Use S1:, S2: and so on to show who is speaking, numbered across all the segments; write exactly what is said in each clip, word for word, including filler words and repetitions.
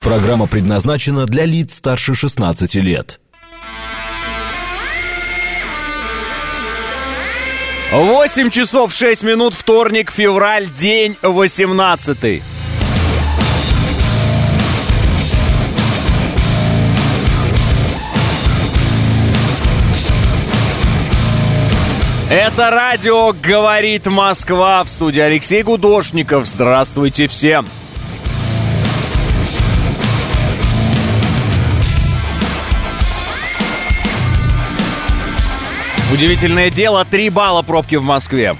S1: Программа предназначена для лиц старше шестнадцати лет.
S2: восемь часов шесть минут, вторник, февраль, день восемнадцатый. Это радио «Говорит Москва», в студии Алексей Гудошников. Здравствуйте всем. Удивительное дело, три балла пробки в Москве.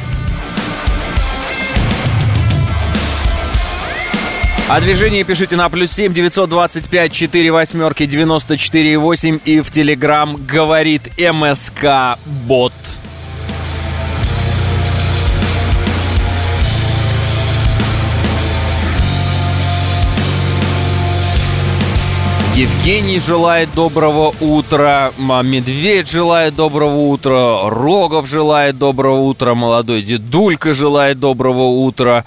S2: О движении пишите на плюс семь девятьсот двадцать пять четыре восьмерки девяносто четыре восемь и в Телеграм «Говорит МСК Бот». Евгений желает доброго утра, Медведь желает доброго утра, Рогов желает доброго утра, молодой дедулька желает доброго утра,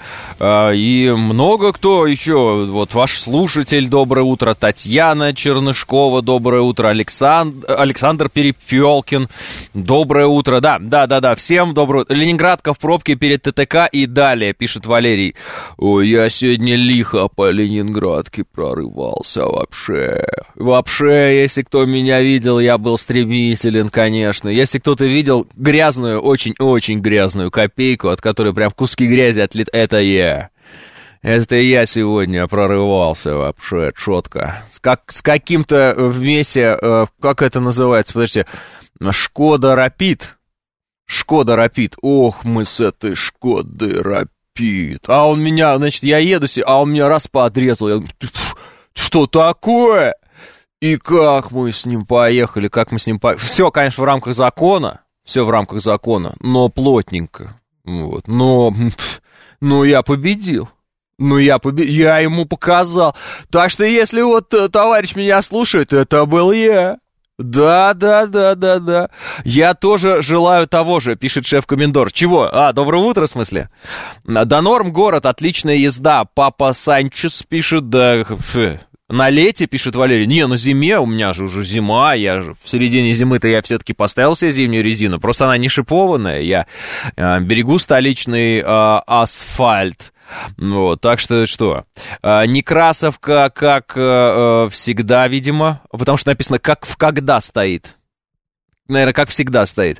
S2: и много кто еще, вот ваш слушатель, доброе утро, Татьяна Чернышкова, доброе утро, Александр, Александр Перепелкин, доброе утро, да, да, да, да, всем доброе утро. Ленинградка в пробке перед ТТК и далее, пишет Валерий. Ой, я сегодня лихо по Ленинградке прорывался вообще. Вообще, если кто меня видел, я был стремителен, конечно. Если кто-то видел грязную, очень-очень грязную копейку, от которой прям куски грязи отлет... Это я. Это я сегодня прорывался вообще четко. С, как, с каким-то вместе, э, как это называется, подождите, Шкода Рапид. Шкода Рапид. Ох, мы с этой Шкодой Рапид. А он меня, значит, я еду, а он меня раз поотрезал. Я... Что такое? И как мы с ним поехали, как мы с ним поехали. Все, конечно, в рамках закона, все в рамках закона, но плотненько. Вот. Но, но я победил. Ну, я победил, я ему показал. Так что, если вот товарищ меня слушает, это был я. Да, да, да, да, да. Я тоже желаю того же, пишет шеф-комендор. Чего? А, доброе утро, в смысле? До норм город, отличная езда. Папа Санчес пишет, да... Фу. На лете, пишет Валерий, не, на зиме, у меня же уже зима, я же в середине зимы-то я все-таки поставил себе зимнюю резину, просто она не шипованная, я э, берегу столичный э, асфальт, вот, так что что, э, Некрасовка, как э, всегда, видимо, потому что написано, как в когда стоит. Наверное, как всегда стоит.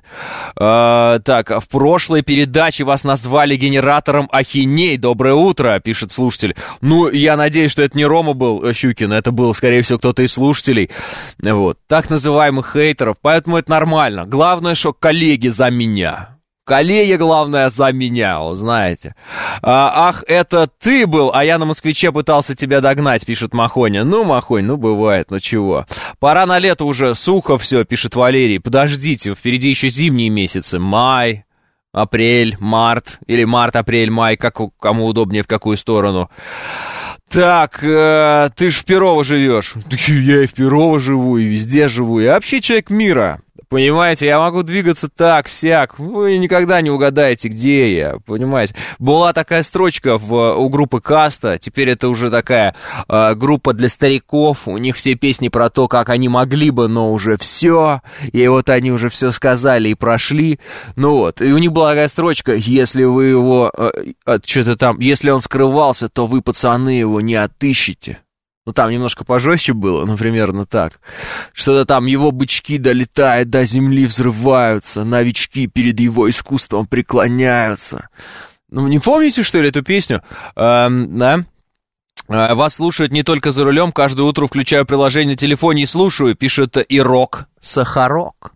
S2: А, так, в прошлой передаче вас назвали генератором ахиней. Доброе утро, пишет слушатель. Ну, я надеюсь, что это не Рома был Щукин, это был, скорее всего, кто-то из слушателей. Вот. Так называемых хейтеров, поэтому это нормально. Главное, что коллеги за меня. Коллеги, главное, за меня, вы знаете. А, ах, это ты был, а я на москвиче пытался тебя догнать, пишет Махоня. Ну, Махонь, ну, бывает, ну чего. Пора на лето уже, сухо все, пишет Валерий. Подождите, впереди еще зимние месяцы. Май, апрель, март. Или март, апрель, май, как кому удобнее, в какую сторону. Так, э, ты ж в Перово живешь. Я и в Перово живу, и везде живу. Я вообще человек мира. Понимаете, я могу двигаться так, сяк. Вы никогда не угадаете, где я. Понимаете? Была такая строчка в, у группы Каста. Теперь это уже такая э, группа для стариков. У них все песни про то, как они могли бы, но уже все. И вот они уже все сказали и прошли. Ну вот. И у них была такая строчка. Если вы его... Э, что-то там... Если он скрывался, то вы, пацаны, его не отыщете. Ну, там немножко пожестче было, ну, примерно так. Что-то там его бычки долетают до земли, взрываются, новички перед его искусством преклоняются. Ну, не помните, что ли, эту песню? Эм, да? Вас слушают не только за рулем, каждое утро включаю приложение на телефоне и слушаю, пишет Ирок Сахарок.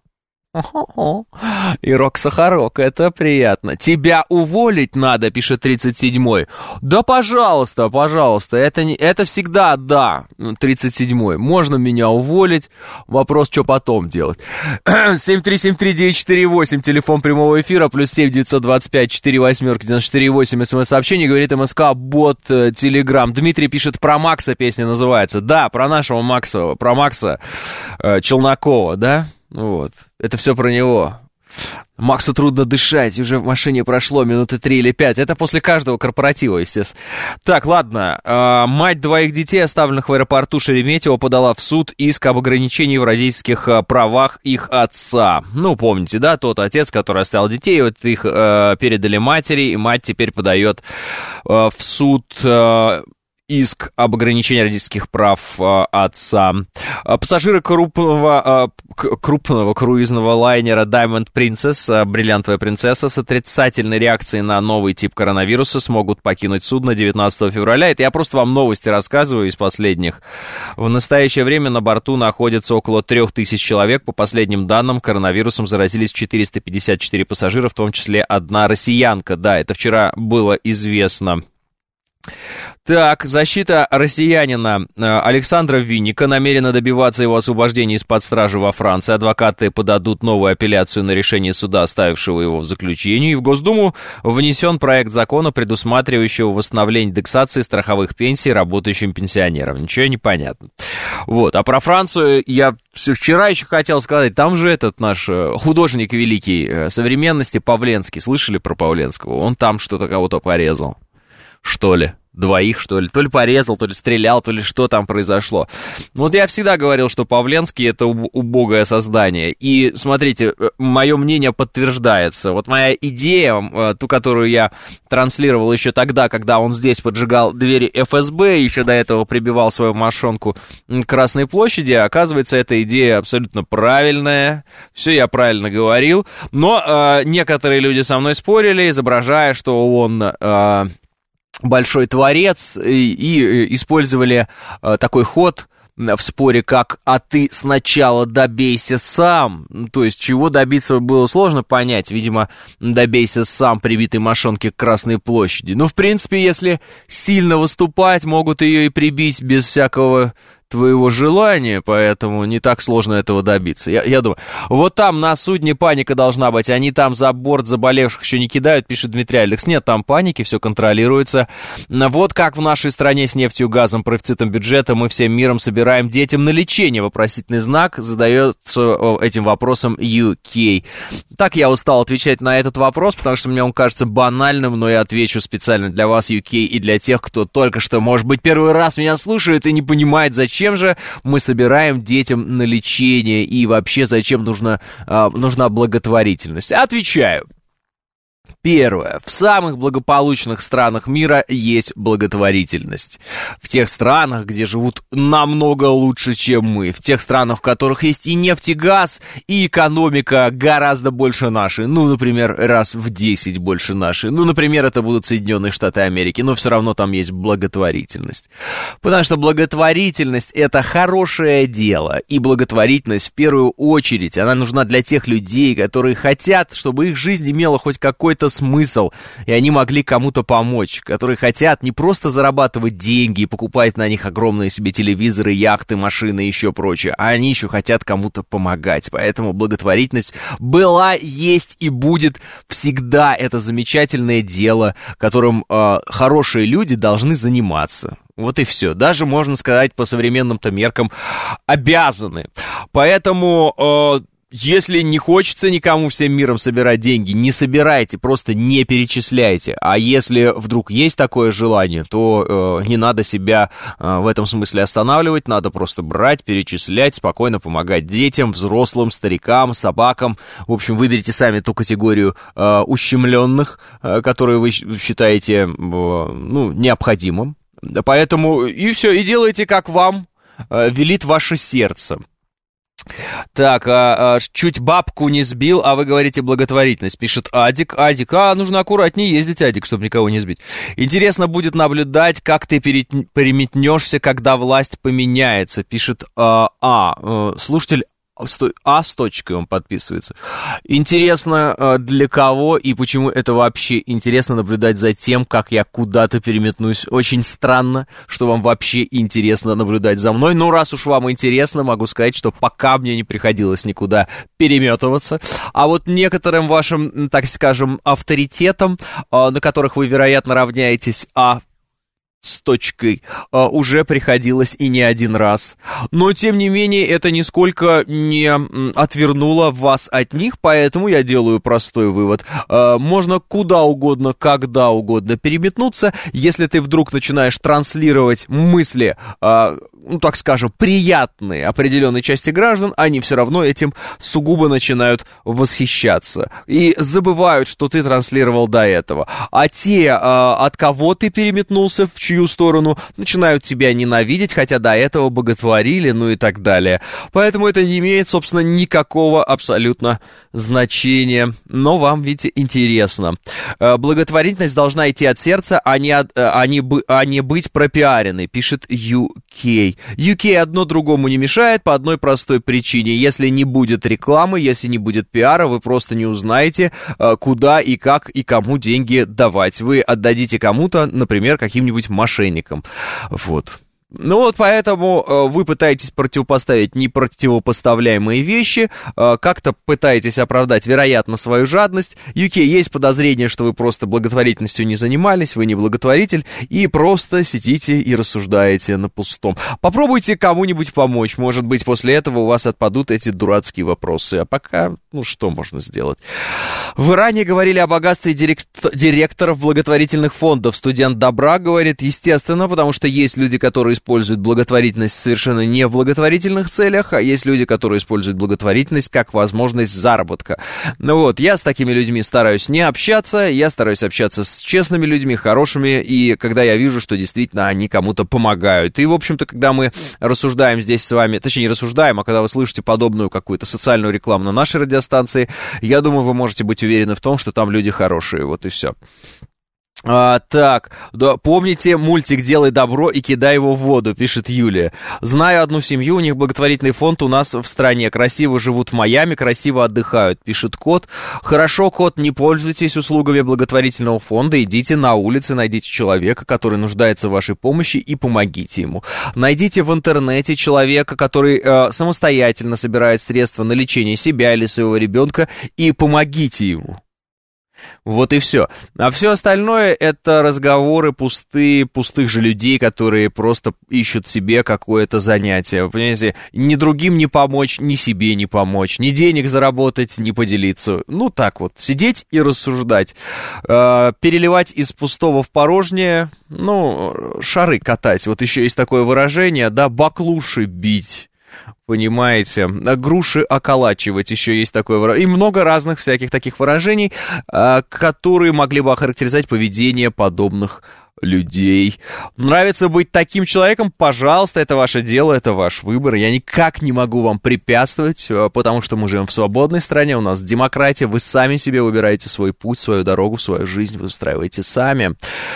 S2: Ирок Сахарок, это приятно. Тебя уволить надо, пишет тридцать седьмой. Да, пожалуйста, пожалуйста, это, не, это всегда да, тридцать седьмой. Можно меня уволить, вопрос, что потом делать. семь три семь три девять четыре восемь, телефон прямого эфира, плюс семь девятьсот двадцать пять четыре восьмерки девяносто четыре восемь, смс-сообщение, говорит МСК, бот, Телеграм. Дмитрий пишет, про Макса песня называется. Да, про нашего Макса, про Макса э, Челнокова, да? Вот, это все про него. Максу трудно дышать, уже в машине прошло минуты три или пять. Это после каждого корпоратива, естественно. Так, ладно. Э, мать двоих детей, оставленных в аэропорту Шереметьево, подала в суд иск об ограничении в родительских э, правах их отца. Ну, помните, да, тот отец, который оставил детей, вот их э, передали матери, и мать теперь подает э, в суд... Э, иск об ограничении родительских прав э, отца. Пассажиры крупного, э, крупного круизного лайнера Diamond Princess, э, бриллиантовая принцесса, с отрицательной реакцией на новый тип коронавируса смогут покинуть судно девятнадцатого февраля. Это я просто вам новости рассказываю из последних. В настоящее время на борту находится около трех тысяч человек. По последним данным, коронавирусом заразились четыреста пятьдесят четыре пассажира, в том числе одна россиянка. Да, это вчера было известно. Так, защита россиянина Александра Винника намерена добиваться его освобождения из-под стражи во Франции. Адвокаты подадут новую апелляцию на решение суда, оставившего его в заключении. И в Госдуму внесен проект закона, предусматривающего восстановление индексации страховых пенсий работающим пенсионерам. Ничего не понятно. Вот. А про Францию я вчера еще хотел сказать. Там же этот наш художник великий современности Павленский. Слышали про Павленского? Он там что-то кого-то порезал. Что ли? Двоих, что ли? То ли порезал, то ли стрелял, то ли что там произошло. Вот я всегда говорил, что Павленский — это убогое создание. И, смотрите, мое мнение подтверждается. Вот моя идея, ту, которую я транслировал еще тогда, когда он здесь поджигал двери эф эс бэ, еще до этого прибивал свою мошонку к Красной площади, оказывается, эта идея абсолютно правильная. Все я правильно говорил. Но э, некоторые люди со мной спорили, изображая, что он... Э, большой творец, и, и использовали э, такой ход в споре, как «а ты сначала добейся сам». То есть, чего добиться было сложно понять. Видимо, добейся сам прибитой мошонки к Красной площади. Ну, в принципе, если сильно выступать, могут ее и прибить без всякого... твоего желания, поэтому не так сложно этого добиться. Я, я думаю, вот там на судне паника должна быть, они там за борт заболевших еще не кидают, пишет Дмитрий Алекс. Нет, там паники, все контролируется. Вот как в нашей стране с нефтью, газом, профицитом бюджета мы всем миром собираем детям на лечение. Вопросительный знак задается этим вопросом ю кей. Так я устал отвечать на этот вопрос, потому что мне он кажется банальным, но я отвечу специально для вас, ю кей, и для тех, кто только что, может быть, первый раз меня слушает и не понимает, зачем Зачем же мы собираем детям на лечение и вообще зачем нужна, э, нужна благотворительность? Отвечаю. Первое. В самых благополучных странах мира есть благотворительность. В тех странах, где живут намного лучше, чем мы. В тех странах, в которых есть и нефть, и газ, и экономика гораздо больше нашей. Ну, например, раз в десять больше нашей. Ну, например, это будут Соединенные Штаты Америки. Но все равно там есть благотворительность. Потому что благотворительность — это хорошее дело. И благотворительность, в первую очередь, она нужна для тех людей, которые хотят, чтобы их жизнь имела хоть какой-то смысл, и они могли кому-то помочь, которые хотят не просто зарабатывать деньги и покупать на них огромные себе телевизоры, яхты, машины и еще прочее, а они еще хотят кому-то помогать. Поэтому благотворительность была, есть и будет всегда. Это замечательное дело, которым э, хорошие люди должны заниматься. Вот и все. Даже, можно сказать, по современным-то меркам обязаны. Поэтому... Э, Если не хочется никому всем миром собирать деньги, не собирайте, просто не перечисляйте. А если вдруг есть такое желание, то э, не надо себя э, в этом смысле останавливать, надо просто брать, перечислять, спокойно помогать детям, взрослым, старикам, собакам. В общем, выберите сами ту категорию э, ущемленных, э, которую вы считаете э, ну, необходимым. Поэтому и все, и делайте, как вам э, велит ваше сердце. Так, а, а, чуть бабку не сбил, а вы говорите благотворительность, пишет Адик. Адик, а, нужно аккуратнее ездить, Адик, чтобы никого не сбить. Интересно будет наблюдать, как ты переметнешься, когда власть поменяется, пишет а, а слушатель А с точкой он подписывается. Интересно, для кого и почему это вообще интересно наблюдать за тем, как я куда-то переметнусь. Очень странно, что вам вообще интересно наблюдать за мной. Но раз уж вам интересно, могу сказать, что пока мне не приходилось никуда переметываться. А вот некоторым вашим, так скажем, авторитетам, на которых вы, вероятно, равняетесь, а с точкой а, уже приходилось и не один раз. Но, тем не менее, это нисколько не м, отвернуло вас от них, поэтому я делаю простой вывод. А, можно куда угодно, когда угодно переметнуться, если ты вдруг начинаешь транслировать мысли, а, ну, так скажем, приятные определенной части граждан, они все равно этим сугубо начинают восхищаться. И забывают, что ты транслировал до этого. А те, а, от кого ты переметнулся, в чью сторону, начинают тебя ненавидеть, хотя до этого боготворили, ну и так далее. Поэтому это не имеет, собственно, никакого абсолютно значения. Но вам, видите, интересно. Благотворительность должна идти от сердца, а не, от, а не, а не быть пропиаренной, пишет ю кей. ю кей одно другому не мешает по одной простой причине. Если не будет рекламы, если не будет пиара, вы просто не узнаете, куда и как и кому деньги давать. Вы отдадите кому-то, например, каким-нибудь мошенникам. Вот. Ну вот поэтому э, вы пытаетесь противопоставить непротивопоставляемые вещи, э, как-то пытаетесь оправдать, вероятно, свою жадность. ю кей, есть подозрение, что вы просто благотворительностью не занимались, вы не благотворитель, и просто сидите и рассуждаете на пустом. Попробуйте кому-нибудь помочь, может быть, после этого у вас отпадут эти дурацкие вопросы. А пока, ну что можно сделать? Вы ранее говорили о богатстве директ... директоров благотворительных фондов. Студент добра говорит, естественно, потому что есть люди, которые используют благотворительность совершенно не в благотворительных целях, а есть люди, которые используют благотворительность как возможность заработка. Ну вот, я с такими людьми стараюсь не общаться, я стараюсь общаться с честными людьми, хорошими, и когда я вижу, что действительно они кому-то помогают. И, в общем-то, когда мы рассуждаем здесь с вами, точнее, не рассуждаем, а когда вы слышите подобную какую-то социальную рекламу на нашей радиостанции, я думаю, вы можете быть уверены в том, что там люди хорошие, вот и все. А, так, да, помните мультик «Делай добро и кидай его в воду», пишет Юлия. Знаю одну семью, у них благотворительный фонд у нас в стране. Красиво живут в Майами, красиво отдыхают, пишет Кот. Хорошо, Кот, не пользуйтесь услугами благотворительного фонда, идите на улице, найдите человека, который нуждается в вашей помощи, и помогите ему. Найдите в интернете человека, который э, самостоятельно собирает средства на лечение себя или своего ребенка, и помогите ему. Вот и все. А все остальное — это разговоры пустые, пустых же людей, которые просто ищут себе какое-то занятие. Вы понимаете, ни другим не помочь, ни себе не помочь, ни денег заработать, ни поделиться. Ну так вот, сидеть и рассуждать. Э, переливать из пустого в порожнее, ну, шары катать. Вот еще есть такое выражение, да, баклуши бить. Понимаете, груши околачивать, еще есть такое выражение. И много разных всяких таких выражений, которые могли бы охарактеризовать поведение подобных людей. Нравится быть таким человеком? Пожалуйста, это ваше дело, это ваш выбор. Я никак не могу вам препятствовать, потому что мы живем в свободной стране, у нас демократия, вы сами себе выбираете свой путь, свою дорогу, свою жизнь вы устраиваете сами.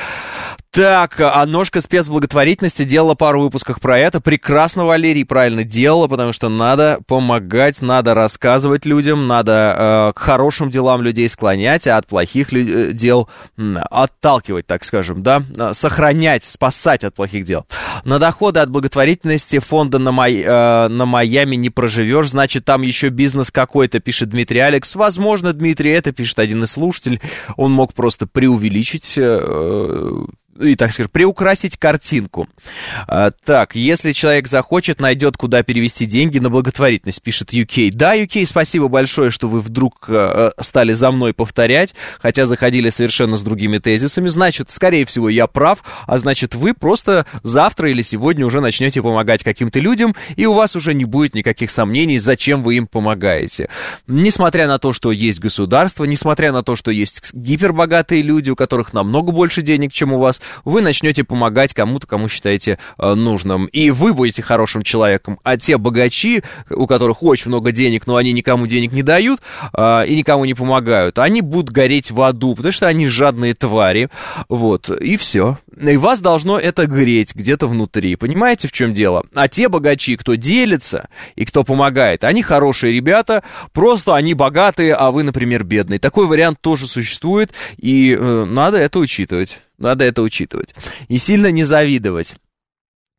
S2: Так, а ножка спецблаготворительности делала пару выпусков про это. Прекрасно, Валерий, правильно делала, потому что надо помогать, надо рассказывать людям, надо э, к хорошим делам людей склонять, а от плохих лю- дел м, отталкивать, так скажем, да, сохранять, спасать от плохих дел. На доходы от благотворительности фонда на, Май, э, на Майами не проживешь, значит, там еще бизнес какой-то, пишет Дмитрий Алекс. Возможно, Дмитрий, это пишет один из слушателей, он мог просто преувеличить... Э, и, так скажем, приукрасить картинку. А, так, если человек захочет, найдет, куда перевести деньги на благотворительность, пишет ю кей. Да, ю кей, спасибо большое, что вы вдруг а, стали за мной повторять, хотя заходили совершенно с другими тезисами. Значит, скорее всего, я прав, а значит, вы просто завтра или сегодня уже начнете помогать каким-то людям, и у вас уже не будет никаких сомнений, зачем вы им помогаете. Несмотря на то, что есть государство, несмотря на то, что есть гипербогатые люди, у которых намного больше денег, чем у вас, вы начнете помогать кому-то, кому считаете э, нужным. И вы будете хорошим человеком. А те богачи, у которых очень много денег, но они никому денег не дают э, и никому не помогают, они будут гореть в аду, потому что они жадные твари. Вот, и все. И вас должно это греть где-то внутри. Понимаете, в чем дело? А те богачи, кто делится и кто помогает, они хорошие ребята, просто они богатые, а вы, например, бедные. Такой вариант тоже существует, и э, надо это учитывать. Надо это учитывать. И сильно не завидовать.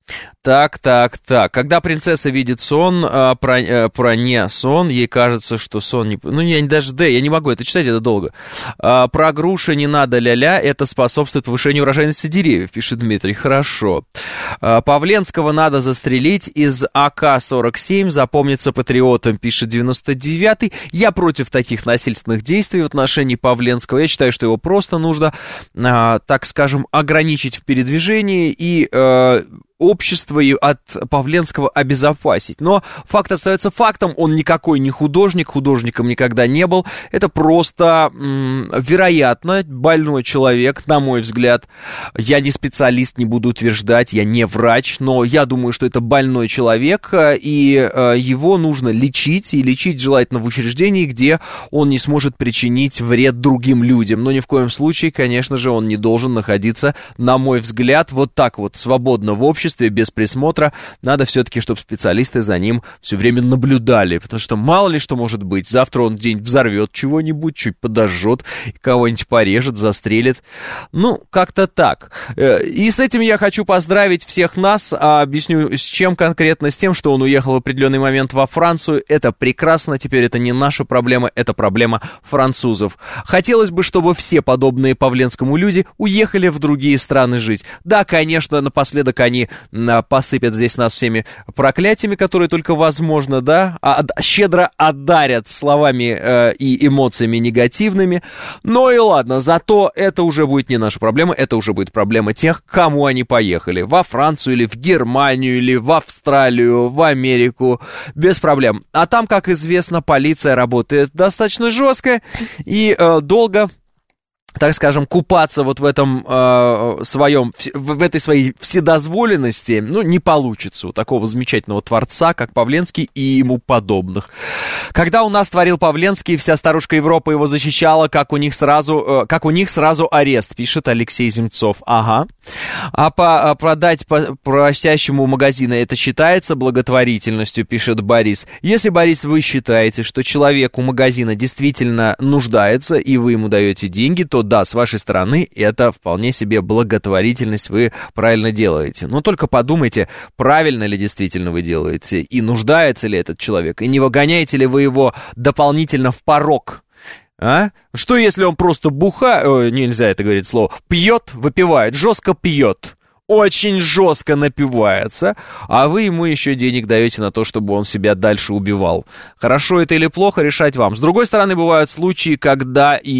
S2: Так, так, так. Когда принцесса видит сон, а, про, а, про не сон, ей кажется, что сон не... Ну, я даже, да, я не могу это читать, это долго. А, про груши не надо ля-ля, это способствует повышению урожайности деревьев, пишет Дмитрий. Хорошо. А, Павленского надо застрелить из А К сорок семь, запомнится патриотом, пишет девяносто девятый. Я против таких насильственных действий в отношении Павленского. Я считаю, что его просто нужно, а, так скажем, ограничить в передвижении и... А, общество от Павленского обезопасить. Но факт остается фактом, он никакой не художник, художником никогда не был. Это просто, м- вероятно, больной человек, на мой взгляд. Я не специалист, не буду утверждать, я не врач, но я думаю, что это больной человек, и э, его нужно лечить, и лечить желательно в учреждении, где он не сможет причинить вред другим людям. Но ни в коем случае, конечно же, он не должен находиться, на мой взгляд, вот так вот свободно в обществе, без присмотра. Надо все-таки, чтобы специалисты за ним все время наблюдали, потому что мало ли что может быть. Завтра он где-нибудь взорвет чего-нибудь, чуть подожжет, кого-нибудь порежет, застрелит. Ну, как-то так. И с этим я хочу поздравить всех нас. Объясню, с чем конкретно. С тем, что он уехал в определенный момент во Францию. Это прекрасно. Теперь это не наша проблема, это проблема французов. Хотелось бы, чтобы все подобные Павленскому люди уехали в другие страны жить. Да, конечно, напоследок они посыпят здесь нас всеми проклятиями, которые только возможно, да, а, щедро одарят словами э, и эмоциями негативными. Но и ладно, зато это уже будет не наша проблема, это уже будет проблема тех, к кому они поехали. Во Францию или в Германию, или в Австралию, в Америку, без проблем. А там, как известно, полиция работает достаточно жестко и э, долго... так скажем, купаться вот в этом э, своем, в, в этой своей вседозволенности, ну, не получится у такого замечательного творца, как Павленский и ему подобных. Когда у нас творил Павленский, вся старушка Европа его защищала, как у них сразу, э, как у них сразу арест, пишет Алексей Земцов. Ага. А, по, а продать по просящему магазина это считается благотворительностью, пишет Борис. Если, Борис, вы считаете, что человек у магазина действительно нуждается, и вы ему даете деньги, то да, с вашей стороны это вполне себе благотворительность, вы правильно делаете. Но только подумайте, правильно ли действительно вы делаете, и нуждается ли этот человек, и не выгоняете ли вы его дополнительно в порок. А? Что если он просто буха... Ой, нельзя это говорить слово. Пьет, выпивает, жестко пьет. Очень жестко напивается, а вы ему еще денег даете на то, чтобы он себя дальше убивал. Хорошо это или плохо, решать вам. С другой стороны, бывают случаи, когда и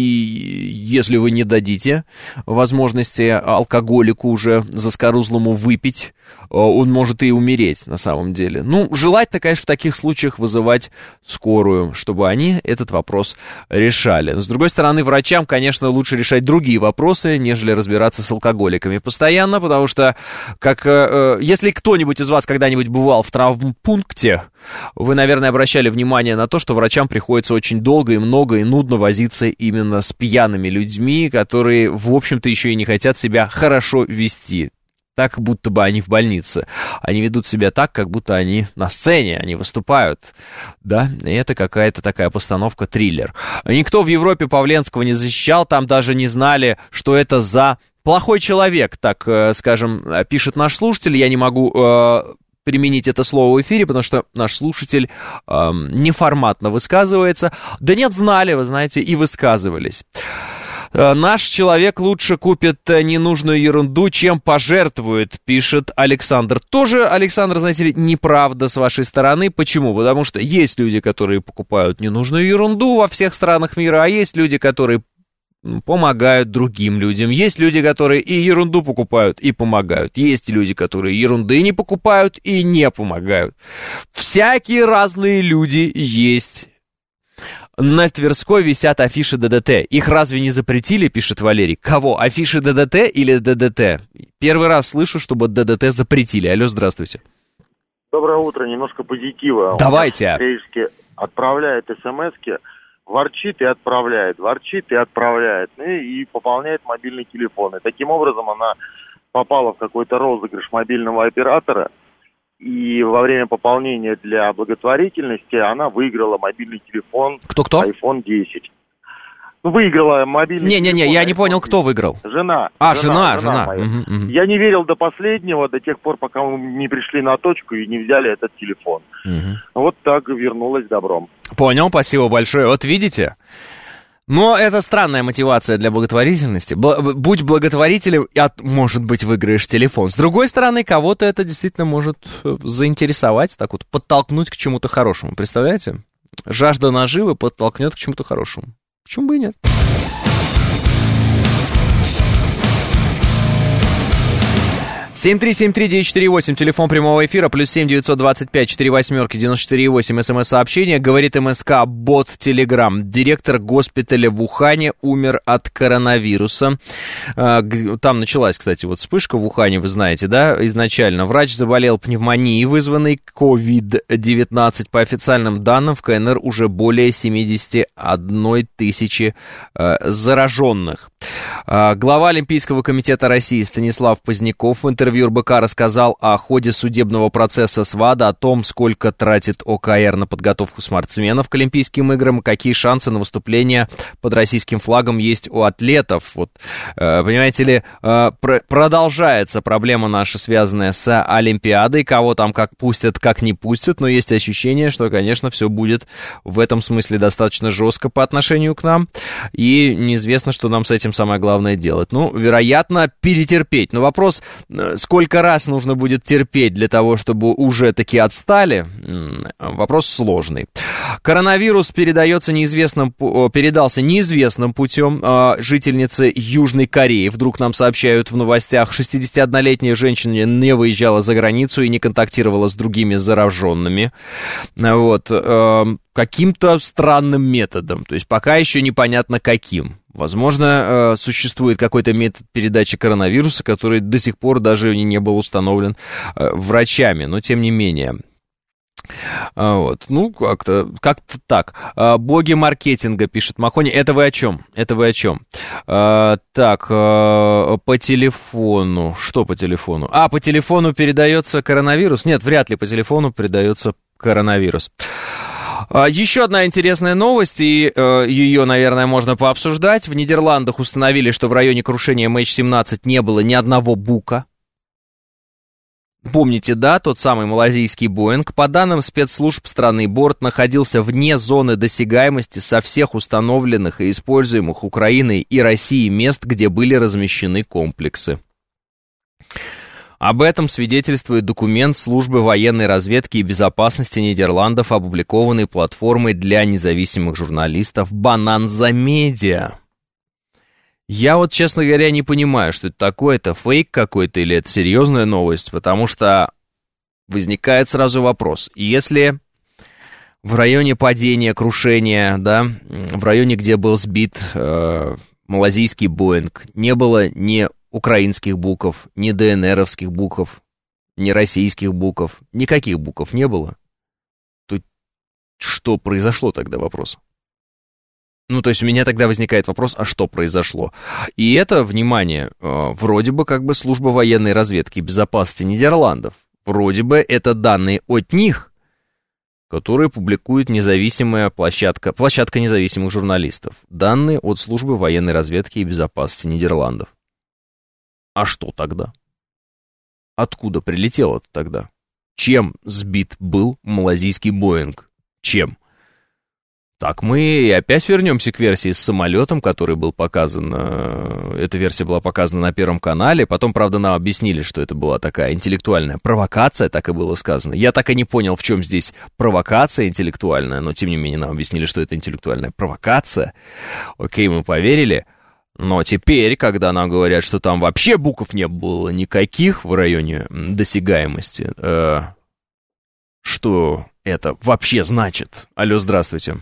S2: если вы не дадите возможности алкоголику уже заскорузлому выпить, он может и умереть на самом деле. Ну, желательно, конечно, в таких случаях вызывать скорую, чтобы они этот вопрос решали. Но, с другой стороны, врачам, конечно, лучше решать другие вопросы, нежели разбираться с алкоголиками постоянно, потому что, как, э, если кто-нибудь из вас когда-нибудь бывал в травмпункте, вы, наверное, обращали внимание на то, что врачам приходится очень долго и много и нудно возиться именно с пьяными людьми, которые, в общем-то, еще и не хотят себя хорошо вести. Так, будто бы они в больнице. Они ведут себя так, как будто они на сцене, они выступают. Да, и это какая-то такая постановка, триллер. Никто в Европе Павленского не защищал, там даже не знали, что это за плохой человек, так, скажем, пишет наш слушатель. Я не могу... применить это слово в эфире, потому что наш слушатель э, неформатно высказывается. Да нет, знали, вы знаете, и высказывались. Э, наш человек лучше купит ненужную ерунду, чем пожертвует, пишет Александр. Тоже, Александр, знаете ли, неправда с вашей стороны. Почему? Потому что есть люди, которые покупают ненужную ерунду во всех странах мира, а есть люди, которые помогают другим людям. Есть люди, которые и ерунду покупают, и помогают. Есть люди, которые ерунды не покупают и не помогают. Всякие разные люди есть. На Тверской висят афиши ДДТ. Их разве не запретили, пишет Валерий? Кого? Афиши ДДТ или ДДТ? Первый раз слышу, чтобы ДДТ запретили. Алло, здравствуйте.
S3: Доброе утро, немножко позитива.
S2: Давайте.
S3: Он отправляет смс-ки, ворчит и отправляет, ворчит и отправляет, и, и пополняет мобильный телефон. И таким образом она попала в какой-то розыгрыш мобильного оператора, и во время пополнения для благотворительности она выиграла мобильный телефон
S2: Кто-кто?
S3: айфон десять. выиграла мобильный телефон.
S2: Не-не-не, я не понял, кто выиграл.
S3: Жена.
S2: А, жена, жена.
S3: жена.
S2: Угу, угу.
S3: Я не верил до последнего, до тех пор, пока мы не пришли на точку и не взяли этот телефон.
S2: Угу.
S3: Вот так вернулась добром.
S2: Понял, спасибо большое. Вот видите? Но это странная мотивация для благотворительности. Бл- будь благотворителем, и от, может быть, выиграешь телефон. С другой стороны, кого-то это действительно может заинтересовать, так вот, подтолкнуть к чему-то хорошему. Представляете? Жажда наживы подтолкнет к чему-то хорошему. Почему бы и нет? семь три семь три девять четыре восемь, телефон прямого эфира, плюс семь девятьсот двадцать пять четыре восьмерки девяносто четыре восемь, смс-сообщение, говорит МСК, бот Телеграм. Директор госпиталя в Ухане умер от коронавируса. Там началась, кстати, вот вспышка в Ухане, вы знаете, да, изначально. Врач заболел пневмонией, вызванной ковид девятнадцать. По официальным данным, в КНР уже более семьдесят одна тысяча зараженных. Глава Олимпийского комитета России Станислав Поздняков в интервью эр бэ ка рассказал о ходе судебного процесса с ВАДА, о том, сколько тратит о ка эр на подготовку спортсменов к Олимпийским играм, и какие шансы на выступление под российским флагом есть у атлетов. Вот, понимаете ли, продолжается проблема наша, связанная с Олимпиадой, кого там как пустят, как не пустят, но есть ощущение, что, конечно, все будет в этом смысле достаточно жестко по отношению к нам, и неизвестно, что нам с этим самое главное делать. Ну, вероятно, перетерпеть. Но вопрос, сколько раз нужно будет терпеть для того, чтобы уже таки отстали, вопрос сложный. Коронавирус передается неизвестным, передался неизвестным путем жительнице Южной Кореи. Вдруг нам сообщают в новостях, шестидесятиоднолетняя женщина не выезжала за границу и не контактировала с другими зараженными. Вот. Каким-то странным методом, то есть пока еще непонятно каким. Возможно, существует какой-то метод передачи коронавируса, который до сих пор даже не был установлен врачами, но тем не менее. Вот, ну, как-то, как-то так. Боги маркетинга, пишет Махони. Это вы о чем? Это вы о чем? А, так, а, по телефону. Что по телефону? А, по телефону передается коронавирус? Нет, вряд ли по телефону передается коронавирус. Еще одна интересная новость, и э, ее, наверное, можно пообсуждать. В Нидерландах установили, что в районе крушения эм эйч семнадцать не было ни одного бука. Помните, да, тот самый малазийский Боинг. По данным спецслужб страны, борт находился вне зоны досягаемости со всех установленных и используемых Украиной и Россией мест, где были размещены комплексы. Об этом свидетельствует документ службы военной разведки и безопасности Нидерландов, опубликованный платформой для независимых журналистов Bonanza Media. Я вот, честно говоря, не понимаю, что это такое, это фейк какой-то или это серьезная новость, потому что возникает сразу вопрос. Если в районе падения, крушения, да, в районе, где был сбит э, малазийский Боинг, не было ни украинских буков, ни ДНРовских буков, ни российских буков, никаких букв не было, то что произошло тогда, вопрос? Ну, то есть у меня тогда возникает вопрос, а что произошло? И это, внимание, вроде бы как бы служба военной разведки и безопасности Нидерландов. Вроде бы это данные от них, которые публикует независимая площадка, площадка независимых журналистов. Данные от службы военной разведки и безопасности Нидерландов. А что тогда? Откуда прилетел это тогда? Чем сбит был малазийский Боинг? Чем? Так, мы опять вернемся к версии с самолетом, который был показан, эта версия была показана на Первом канале, потом, правда, нам объяснили, что это была такая интеллектуальная провокация, так и было сказано. Я так и не понял, в чем здесь провокация интеллектуальная, но, тем не менее, нам объяснили, что это интеллектуальная провокация. Окей, мы поверили, но теперь, когда нам говорят, что там вообще букв не было никаких в районе досягаемости, э, что это вообще значит? Алло, здравствуйте.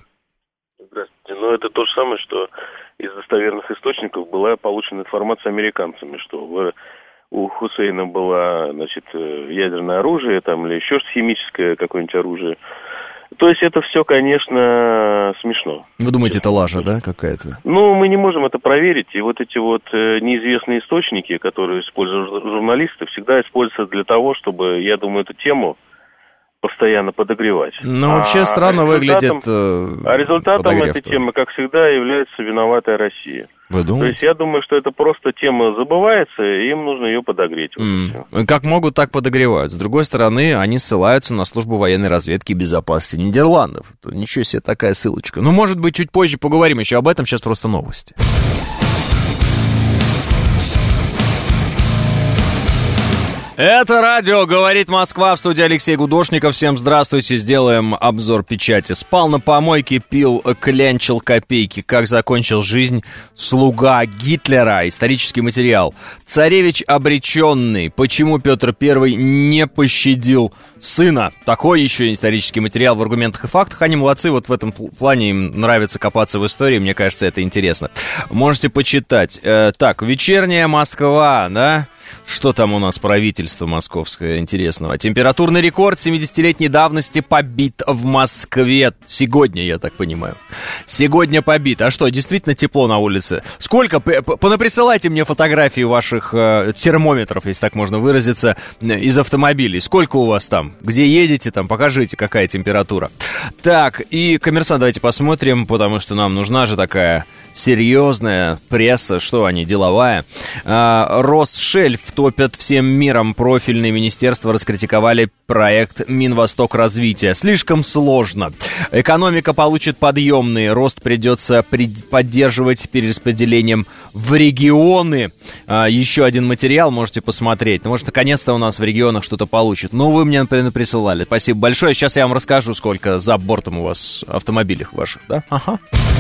S4: Но это то же самое, что из достоверных источников была получена информация американцами, что в, у Хусейна было, значит, ядерное оружие там, или еще химическое какое-нибудь оружие. То есть это все, конечно, смешно.
S2: Вы думаете, это лажа, да, какая-то?
S4: Ну, мы не можем это проверить, и вот эти вот неизвестные источники, которые используют журналисты, всегда используются для того, чтобы, я думаю, эту тему постоянно подогревать.
S2: Ну, вообще
S4: а
S2: странно выглядит
S4: А результатом этой темы, как всегда, является виноватая Россия.
S2: Вы думаете?
S4: То есть я думаю, что это просто тема забывается, и им нужно ее подогреть. Вот
S2: mm. Как могут, так подогревают. С другой стороны, они ссылаются на службу военной разведки и безопасности Нидерландов. То ничего себе такая ссылочка. Ну, может быть, чуть позже поговорим еще об этом, сейчас просто новости. Это радио «Говорит Москва», в студии Алексей Гудошников. Всем здравствуйте, сделаем обзор печати. Спал на помойке, пил, клянчил копейки. Как закончил жизнь слуга Гитлера. Исторический материал. Царевич обреченный. Почему Петр Первый не пощадил сына? Такой еще исторический материал в аргументах и фактах. Они молодцы, вот в этом плане им нравится копаться в истории. Мне кажется, это интересно. Можете почитать. Э, так, «Вечерняя Москва», да? Что там у нас правительство московское интересного? Температурный рекорд семидесятилетней давности побит в Москве. Сегодня, я так понимаю. Сегодня побит. А что, действительно тепло на улице? Сколько? Понаприсылайте мне фотографии ваших э, термометров, если так можно выразиться, из автомобилей. Сколько у вас там? Где едете там? Покажите, какая температура. Так, и «Коммерсант» давайте посмотрим, потому что нам нужна же такая серьезная пресса. Что они, деловая? А, Росшельф топят всем миром. Профильные министерства раскритиковали проект Минвосток развития. Слишком сложно. Экономика получит подъемный. Рост придется при- поддерживать перераспределением в регионы. А, еще один материал можете посмотреть. Ну, может, наконец-то у нас в регионах что-то получит. Ну, вы мне, например, присылали. Спасибо большое. Сейчас я вам расскажу, сколько за бортом у вас автомобилей ваших, да? Ага.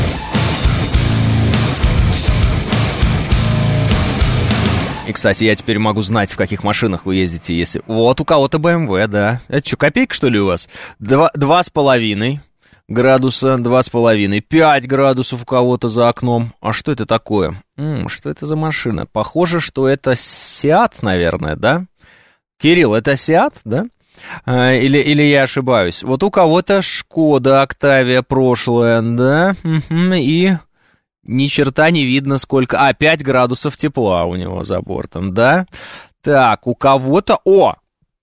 S2: И, кстати, я теперь могу знать, в каких машинах вы ездите, если... Вот у кого-то бэ эм вэ, да. Это что, копейка, что ли, у вас? Два, два с половиной градуса, два с половиной, пять градусов у кого-то за окном. А что это такое? М-м, что это за машина? Похоже, что это Сиат, наверное, да? Кирилл, это Сиат, да? А, или, или я ошибаюсь? Вот у кого-то Шкода Октавия прошлая, да? И... Ни черта не видно, сколько... А, пять градусов тепла у него за бортом, да? Так, у кого-то... О!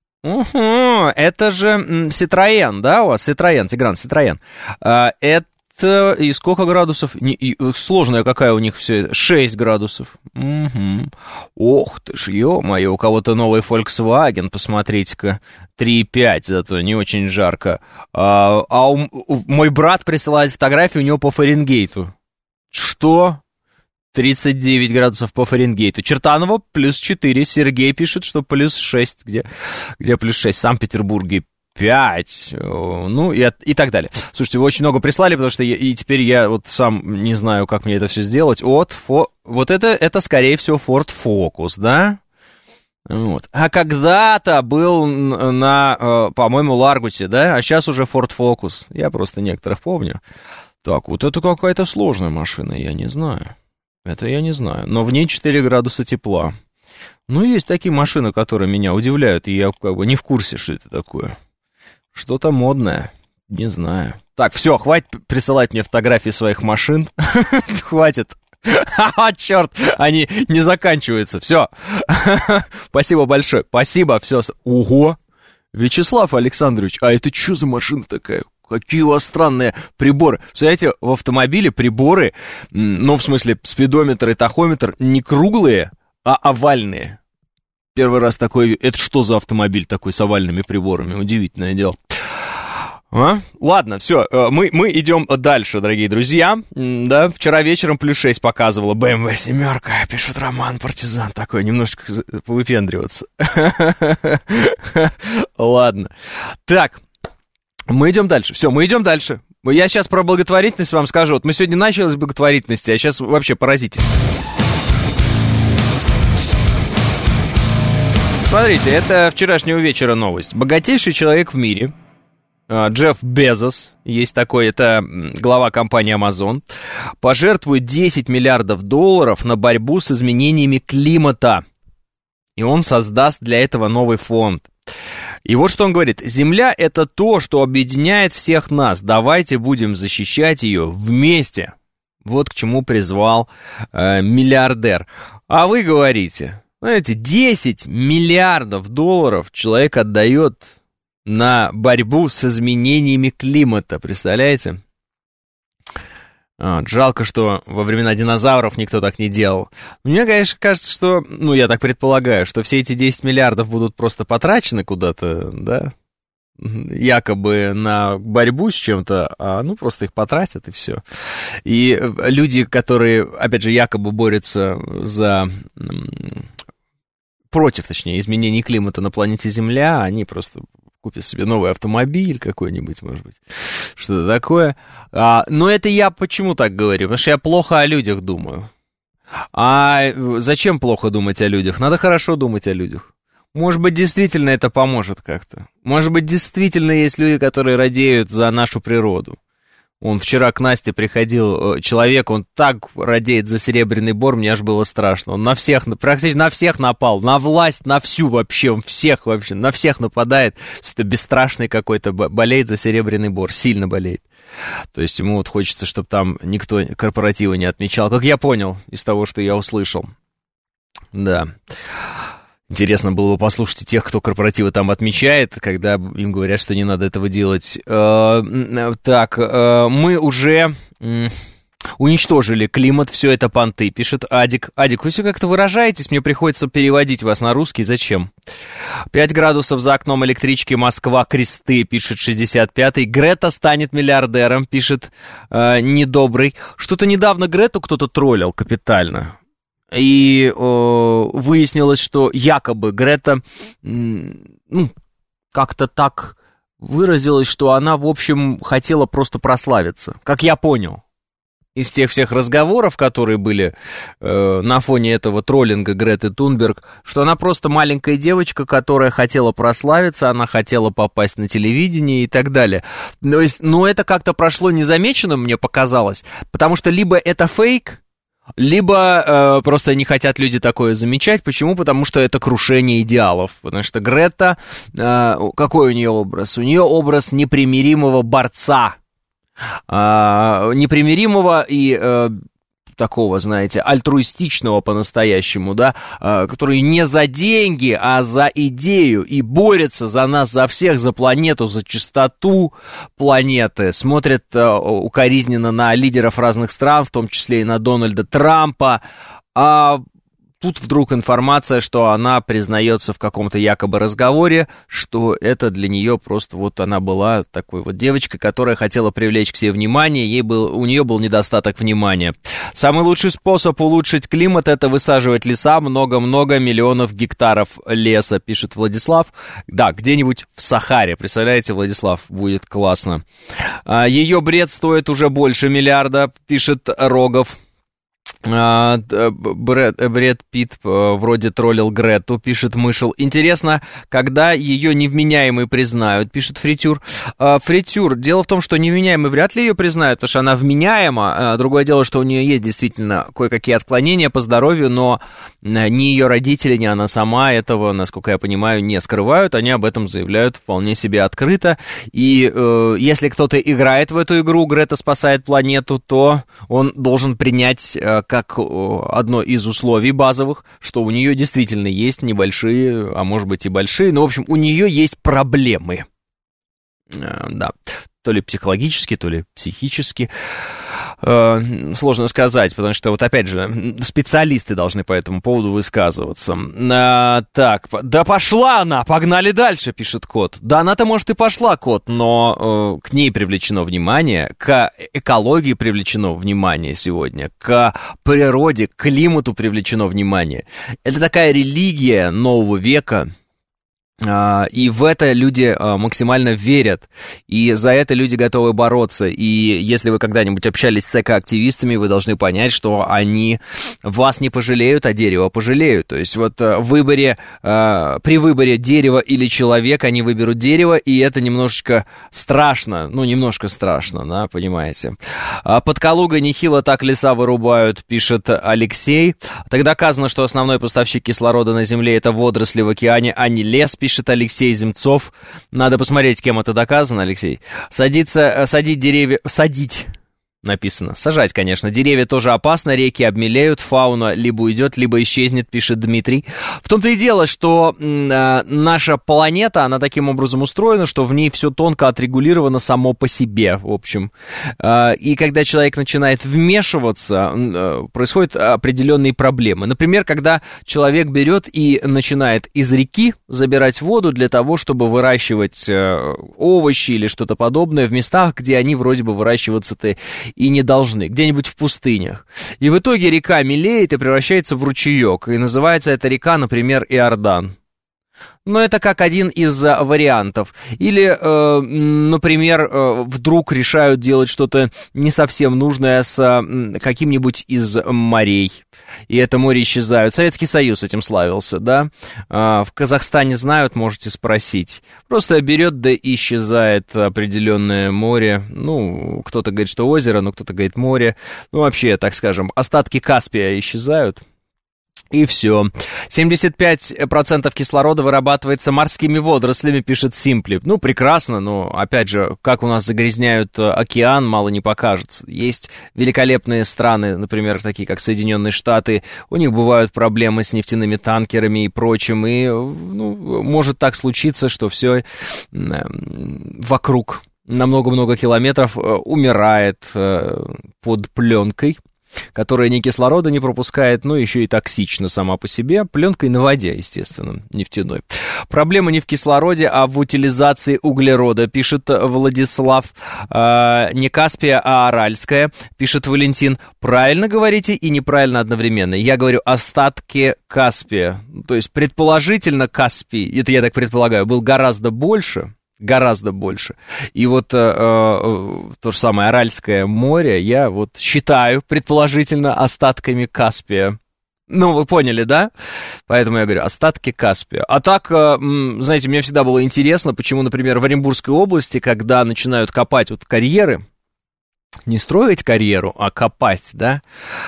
S2: Угу, это же Citroёn, да, у вас? Citroёn, Тигран, Citroёn. А, это... И сколько градусов? Не, и, сложная какая у них все. шесть градусов. Угу. Ох ты ж, ё-моё, у кого-то новый Volkswagen, посмотрите-ка. три и пять, зато не очень жарко. А, а у, у, мой брат присылает фотографию у него по Фаренгейту. Что? тридцать девять градусов по Фаренгейту. Чертаново плюс четыре. Сергей пишет, что плюс шесть. Где, где плюс шесть? В Санкт-Петербурге пять. Ну, и, и так далее. Слушайте, вы очень много прислали, потому что я, и теперь я вот сам не знаю, как мне это все сделать. Вот, фо, вот это, это, скорее всего, Ford Focus, да? Вот. А когда-то был на, по-моему, Ларгусе, да? А сейчас уже Ford Focus. Я просто некоторых помню. Так, вот это какая-то сложная машина, я не знаю. Это я не знаю. Но в ней четыре градуса тепла. Ну, есть такие машины, которые меня удивляют, и я как бы не в курсе, что это такое. Что-то модное, не знаю. Так, все, хватит присылать мне фотографии своих машин. Хватит. А, черт, они не заканчиваются. Все. Спасибо большое. Спасибо, все. Ого. Вячеслав Александрович, а это что за машина такая? Какие у вас странные приборы. Представляете, в автомобиле приборы, ну, в смысле, спидометр и тахометр не круглые, а овальные. Первый раз такой... Это что за автомобиль такой с овальными приборами? Удивительное дело. А? Ладно, все, мы, мы идем дальше, дорогие друзья. Да, вчера вечером плюс шесть показывала бэ эм вэ семерка, пишет Роман Партизан. Такой, немножечко выпендриваться. Ладно. Так. Мы идем дальше. Все, мы идем дальше. Я сейчас про благотворительность вам скажу. Вот мы сегодня начали с благотворительности, а сейчас вообще поразитесь. Смотрите, это вчерашнего вечера новость. Богатейший человек в мире, Джефф Безос, есть такой, это глава компании Amazon, пожертвует десять миллиардов долларов на борьбу с изменениями климата. И он создаст для этого новый фонд. И вот что он говорит. Земля — это то, что объединяет всех нас. Давайте будем защищать ее вместе. Вот к чему призвал э, миллиардер. А вы говорите, знаете, десять миллиардов долларов человек отдает на борьбу с изменениями климата, представляете? Вот, жалко, что во времена динозавров никто так не делал. Мне, конечно, кажется, что, ну, я так предполагаю, что все эти десять миллиардов будут просто потрачены куда-то, да, якобы на борьбу с чем-то, а, ну, просто их потратят, и все. И люди, которые, опять же, якобы борются за... против, точнее, изменений климата на планете Земля, они просто... купит себе новый автомобиль какой-нибудь, может быть, что-то такое. А, но это я почему так говорю? Потому что я плохо о людях думаю. А зачем плохо думать о людях? Надо хорошо думать о людях. Может быть, действительно это поможет как-то. Может быть, действительно есть люди, которые радеют за нашу природу. Он вчера к Насте приходил человек, он так радеет за Серебряный Бор, мне аж было страшно. Он на всех, практически на всех напал, на власть, на всю вообще, он всех вообще, на всех нападает. Это бесстрашный какой-то, болеет за Серебряный Бор, сильно болеет. То есть ему вот хочется, чтобы там никто корпоративы не отмечал, как я понял из того, что я услышал. Да. Интересно было бы послушать тех, кто корпоративы там отмечает, когда им говорят, что не надо этого делать. Так, мы уже уничтожили климат, все это понты, пишет Адик. Адик, вы все как-то выражаетесь, мне приходится переводить вас на русский, зачем? пять градусов за окном электрички Москва, кресты, пишет шестьдесят пятый. Грета станет миллиардером, пишет Недобрый. Что-то недавно Грету кто-то троллил капитально. И э, выяснилось, что якобы Грета ну, как-то так выразилась, что она, в общем, хотела просто прославиться, как я понял. Из тех всех разговоров, которые были э, на фоне этого троллинга Греты Тунберг, что она просто маленькая девочка, которая хотела прославиться, она хотела попасть на телевидение и так далее. Но, но это как-то прошло незамеченным, мне показалось, потому что либо это фейк, либо э, просто не хотят люди такое замечать. Почему? Потому что это крушение идеалов. Потому что Грета, э, какой у нее образ? У нее образ непримиримого борца. Э, непримиримого и э, такого, знаете, альтруистичного по-настоящему, да, э, который не за деньги, а за идею и борется за нас, за всех, за планету, за чистоту планеты, смотрит э, укоризненно на лидеров разных стран, в том числе и на Дональда Трампа, а тут вдруг информация, что она признается в каком-то якобы разговоре, что это для нее просто вот она была такой вот девочкой, которая хотела привлечь к себе внимание, ей был, у нее был недостаток внимания. Самый лучший способ улучшить климат — это высаживать леса, много-много миллионов гектаров леса, пишет Владислав. Да, где-нибудь в Сахаре, представляете, Владислав, будет классно. Ее бред стоит уже больше миллиарда, пишет Рогов. Брэд, Брэд Питт вроде троллил Грету, пишет Мышел. Интересно, когда ее невменяемой признают, пишет Фритюр. Фритюр, дело в том, что невменяемой вряд ли ее признают, потому что она вменяема. Другое дело, что у нее есть действительно кое-какие отклонения по здоровью, но ни ее родители, ни она сама этого, насколько я понимаю, не скрывают. Они об этом заявляют вполне себе открыто. И э, если кто-то играет в эту игру, Грета спасает планету, то он должен принять э, как одно из условий базовых, что у нее действительно есть небольшие, а может быть и большие, но, в общем, у нее есть проблемы. Да, то ли психологически, то ли психически. Сложно сказать, потому что, вот опять же, специалисты должны по этому поводу высказываться. А, так, да пошла она, погнали дальше, пишет Кот. Да она-то, может, и пошла, Кот, но э, к ней привлечено внимание, к экологии привлечено внимание сегодня, к природе, к климату привлечено внимание. Это такая религия нового века. И в это люди максимально верят, и за это люди готовы бороться. И если вы когда-нибудь общались с экоактивистами, вы должны понять, что они вас не пожалеют, а дерево пожалеют. То есть вот в выборе, при выборе дерева или человека они выберут дерево, и это немножечко страшно, ну немножко страшно, да, понимаете. Под Калугой нехило так леса вырубают, пишет Алексей. Так доказано, что основной поставщик кислорода на Земле — это водоросли в океане, а не лес, пишет Пишет Алексей Земцов. Надо посмотреть, кем это доказано, Алексей. Садиться, садить деревья... Садить. написано. Сажать, конечно. Деревья тоже опасно, реки обмелеют, фауна либо уйдет, либо исчезнет, пишет Дмитрий. В том-то и дело, что э, наша планета, она таким образом устроена, что в ней все тонко отрегулировано само по себе, в общем. Э, и когда человек начинает вмешиваться, э, происходят определенные проблемы. Например, когда человек берет и начинает из реки забирать воду для того, чтобы выращивать э, овощи или что-то подобное в местах, где они вроде бы выращиваться-то и не должны, где-нибудь в пустынях. И в итоге река мелеет и превращается в ручеек. И называется эта река, например, Иордан. Но это как один из а, вариантов. Или, э, например, э, вдруг решают делать что-то не совсем нужное с э, каким-нибудь из морей. И это море исчезают. Советский Союз этим славился, да? Э, в Казахстане знают, можете спросить. Просто берет да исчезает определенное море. Ну, кто-то говорит, что озеро, но кто-то говорит море. Ну, вообще, так скажем, остатки Каспия исчезают. И все. семьдесят пять процентов кислорода вырабатывается морскими водорослями, пишет Симпли. Ну, прекрасно, но, опять же, как у нас загрязняют океан, мало не покажется. Есть великолепные страны, например, такие как Соединенные Штаты. У них бывают проблемы с нефтяными танкерами и прочим. И, ну, может так случиться, что все вокруг на много-много километров умирает под пленкой, которая ни кислорода не пропускает, но еще и токсична сама по себе, пленкой на воде, естественно, нефтяной. Проблема не в кислороде, а в утилизации углерода, пишет Владислав. Э, не Каспия, а Аральская, пишет Валентин. Правильно говорите и неправильно одновременно. Я говорю остатки Каспия. То есть, предположительно, Каспий, это я так предполагаю, был гораздо больше, гораздо больше. И вот э, э, то же самое Аральское море я вот считаю, предположительно, остатками Каспия. Ну, вы поняли, да? Поэтому я говорю, остатки Каспия. А так, э, знаете, мне всегда было интересно, почему, например, в Оренбургской области, когда начинают копать вот карьеры, не строить карьеру, а копать, да,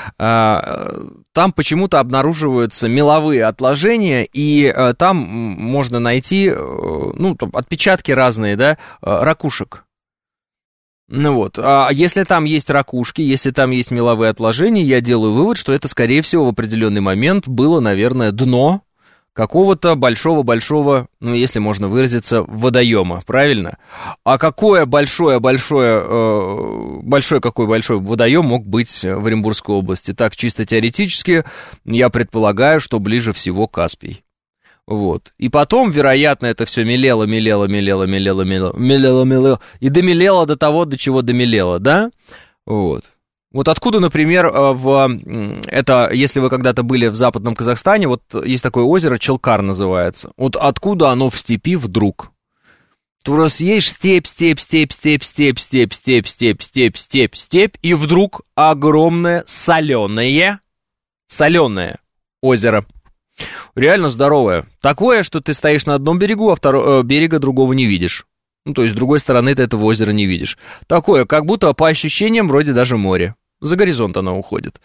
S2: там почему-то обнаруживаются меловые отложения, и там можно найти, ну, там, отпечатки разные, да, ракушек. Ну вот, а если там есть ракушки, если там есть меловые отложения, я делаю вывод, что это, скорее всего, в определенный момент было, наверное, дно какого-то большого-большого, ну, если можно выразиться, водоема, правильно? А какое большое-большое, э, большой какой большой водоем мог быть в Оренбургской области? Так, чисто теоретически, я предполагаю, что ближе всего Каспий. Вот. И потом, вероятно, это все мелело, мелело, мелело, мелело, мелело, мелело, мелело, и домелело до того, до чего домелело, да? Вот. Вот откуда, например, в, это, если вы когда-то были в западном Казахстане, вот есть такое озеро, Челкар называется. Вот откуда оно в степи вдруг? Ты просто едешь степь, степь, степь, степь, степь, степь, степь, степь, степь, степь, степь, и вдруг огромное соленое, соленое озеро. Реально здоровое. Такое, что ты стоишь на одном берегу, а второго берега другого не видишь. Ну, то есть с другой стороны ты этого озера не видишь. Такое, как будто по ощущениям вроде даже море. За горизонт оно уходит.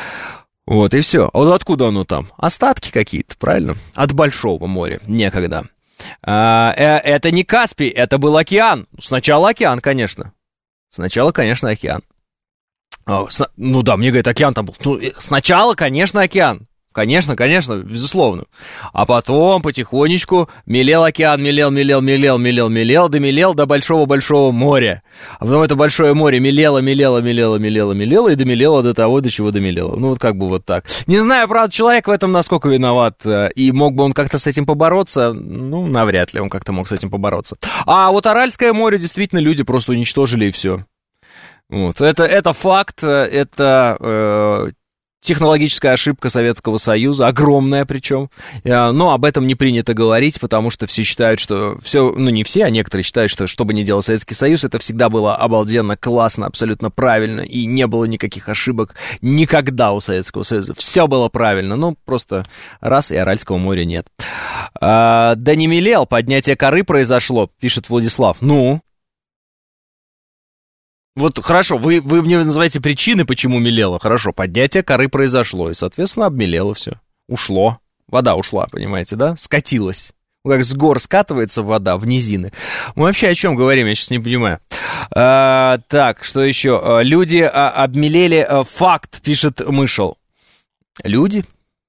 S2: Вот и все. А вот откуда оно там? Остатки какие-то, правильно? От большого моря. Некогда. А, э, это не Каспий, это был океан. Сначала океан, конечно. Сначала, конечно, океан. А, с... Ну да, мне говорят, океан там был. Ну, сначала, конечно, океан. Конечно, конечно, безусловно. А потом потихонечку мелел океан, мелел, мелел, мелел, мелел, мелел, домелел до большого-большого моря. А потом это большое море мелело, мелело, мелело, мелело, мелело и домелело до того, до чего домелело. Ну, вот как бы вот так. Не знаю, правда, человек в этом насколько виноват, и мог бы он как-то с этим побороться, ну, навряд ли он как-то мог с этим побороться. А вот Аральское море действительно люди просто уничтожили, и все. Вот. Это, это факт, это... Э, технологическая ошибка Советского Союза, огромная причем, но об этом не принято говорить, потому что все считают, что все, ну не все, а некоторые считают, что что бы ни делал Советский Союз, это всегда было обалденно, классно, абсолютно правильно, и не было никаких ошибок никогда у Советского Союза, все было правильно, ну просто раз и Аральского моря нет. А, да не мелел, поднятие коры произошло, пишет Владислав, ну... Вот хорошо, вы, вы мне называете причины, почему мелело. Хорошо, поднятие коры произошло, и, соответственно, обмелело все. Ушло. Вода ушла, понимаете, да? Скатилась. Как с гор скатывается вода в низины. Мы вообще о чем говорим, я сейчас не понимаю. А, так, что еще? Люди а, обмелели. А, факт, пишет Мышел. Люди?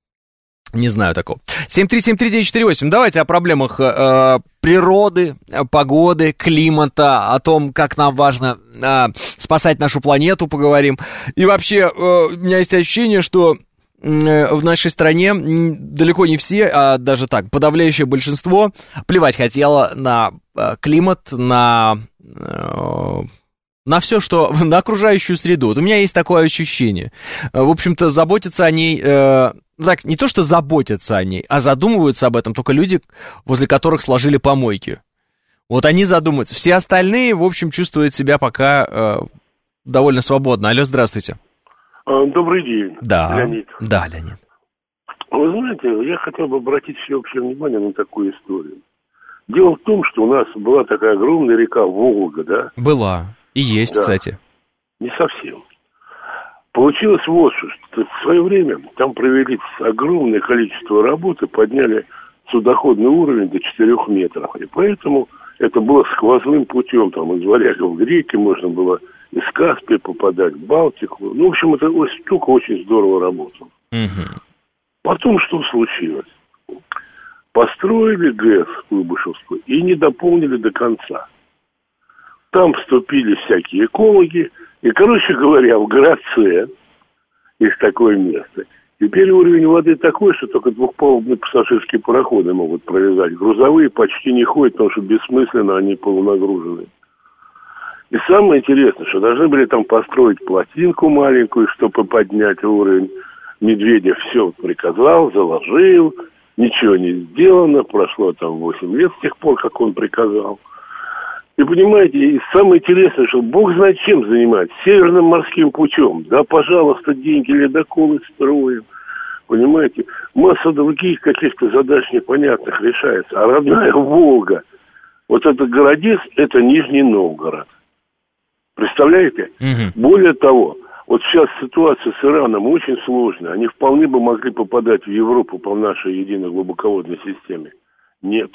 S2: Не знаю такого. семь три семь три девять четыре восемь. Давайте о проблемах э, природы, погоды, климата, о том, как нам важно э, спасать нашу планету, поговорим. И вообще, э, у меня есть ощущение, что э, в нашей стране далеко не все, а даже так, подавляющее большинство плевать хотело на э, климат, на... Э, на все, что... на окружающую среду. Вот у меня есть такое ощущение. В общем-то, заботиться о ней... Э, так, не то, что заботятся о ней, а задумываются об этом только люди, возле которых сложили помойки. Вот они задумаются. Все остальные, в общем, чувствуют себя пока э, довольно свободно. Алло, здравствуйте.
S5: Добрый день,
S2: да.
S5: Леонид.
S2: Да, Леонид.
S5: Вы знаете, я хотел бы обратить всеобщее внимание на такую историю. Дело в том, что у нас была такая огромная река Волга, да?
S2: Была. И есть, да. Кстати.
S5: Не совсем. Получилось вот что. В свое время там провели огромное количество работы, подняли судоходный уровень до четырех метров. И поэтому это было сквозным путем. Там из Варягов в реки можно было из Каспия попадать в Балтику. Ну, в общем, эта штука очень здорово работала.
S2: Угу.
S5: Потом что случилось? Построили ГЭС Куйбышевскую и не дополнили до конца. Там вступили всякие экологи. И, короче говоря, в Гродце есть такое место. Теперь уровень воды такой, что только двухпалубные пассажирские пароходы могут пролезать. Грузовые почти не ходят, потому что бессмысленно, они полунагружены. И самое интересное, что должны были там построить плотинку маленькую, чтобы поднять уровень. Медведев все приказал, заложил, ничего не сделано. Прошло там восемь лет с тех пор, как он приказал. И понимаете, и самое интересное, что Бог знает чем занимается. Северным морским путем. Да, пожалуйста, деньги ледоколы строим. Понимаете, масса других каких-то задач непонятных решается. А родная Волга, вот этот городец, это Нижний Новгород. Представляете?
S2: Угу.
S5: Более того, вот сейчас ситуация с Ираном очень сложная. Они вполне бы могли попадать в Европу по нашей единой глубоководной системе. Нет.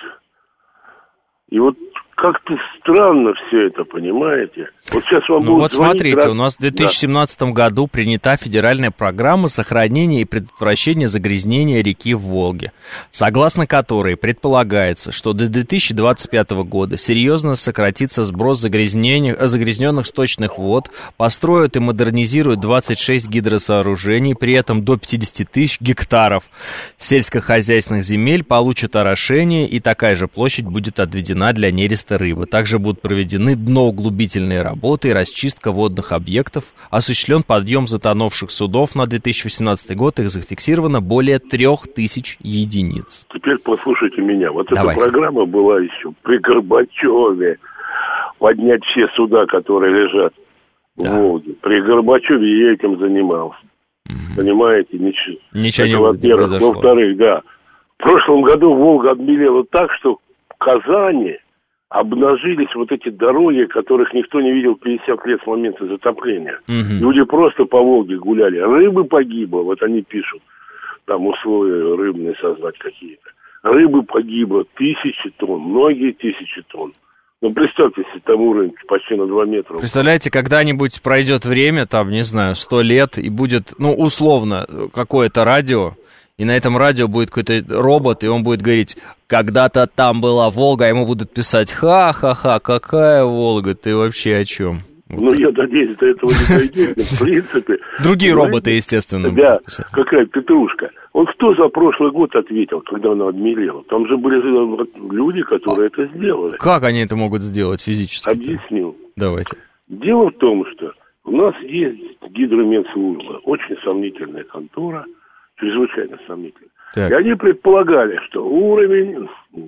S5: И вот как-то странно все это, понимаете? Вот сейчас вам
S2: ну
S5: будут
S2: вот
S5: звонить,
S2: смотрите,
S5: раз...
S2: у нас в две тысячи семнадцатом да. году принята федеральная программа сохранения и предотвращения загрязнения реки Волги, согласно которой предполагается, что до две тысячи двадцать пятого года серьезно сократится сброс загрязненных сточных вод, построят и модернизируют двадцать шесть гидросооружений, при этом до пятьдесят тысяч гектаров сельскохозяйственных земель получат орошение, и такая же площадь будет отведена для нереста рыбы. Также будут проведены дноуглубительные работы и расчистка водных объектов. Осуществлен подъем затонувших судов на две тысячи восемнадцатый год. Их зафиксировано более трех тысяч единиц.
S5: Теперь послушайте меня. Вот
S2: Давайте.
S5: Эта программа была еще при Горбачеве. Поднять все суда, которые лежат да. в Волге. При Горбачеве я этим занимался. Угу. Понимаете? Ничего,
S2: Ничего
S5: это,
S2: не,
S5: во-первых.
S2: не произошло.
S5: Во-вторых, да. В прошлом году Волга обмелела так, что в Казани обнажились вот эти дороги, которых никто не видел пятьдесят лет с момента затопления.
S2: Угу.
S5: Люди просто по Волге гуляли. Рыбы погибло, вот они пишут. Там условия рыбные создать какие-то. Рыбы погибло тысячи тонн, многие тысячи тонн. Ну, представьте себе, там уровень почти на два метра.
S2: Представляете, когда-нибудь пройдет время, там, не знаю, сто лет, и будет, ну, условно, какое-то радио, и на этом радио будет какой-то робот, и он будет говорить, когда-то там была Волга, а ему будут писать, ха-ха-ха, какая Волга, ты вообще о чем?
S5: Ну, я надеюсь, до этого не дойдет, в принципе.
S2: Другие роботы, естественно.
S5: Да, какая Петрушка. Он кто за прошлый год ответил, когда она обмелела? Там же были люди, которые это сделали.
S2: Как они это могут сделать физически?
S5: Объясню.
S2: Давайте.
S5: Дело в том, что у нас есть гидромедслужба, очень сомнительная контора, чрезвычайно сомнительная.
S2: Так.
S5: И они предполагали, что уровень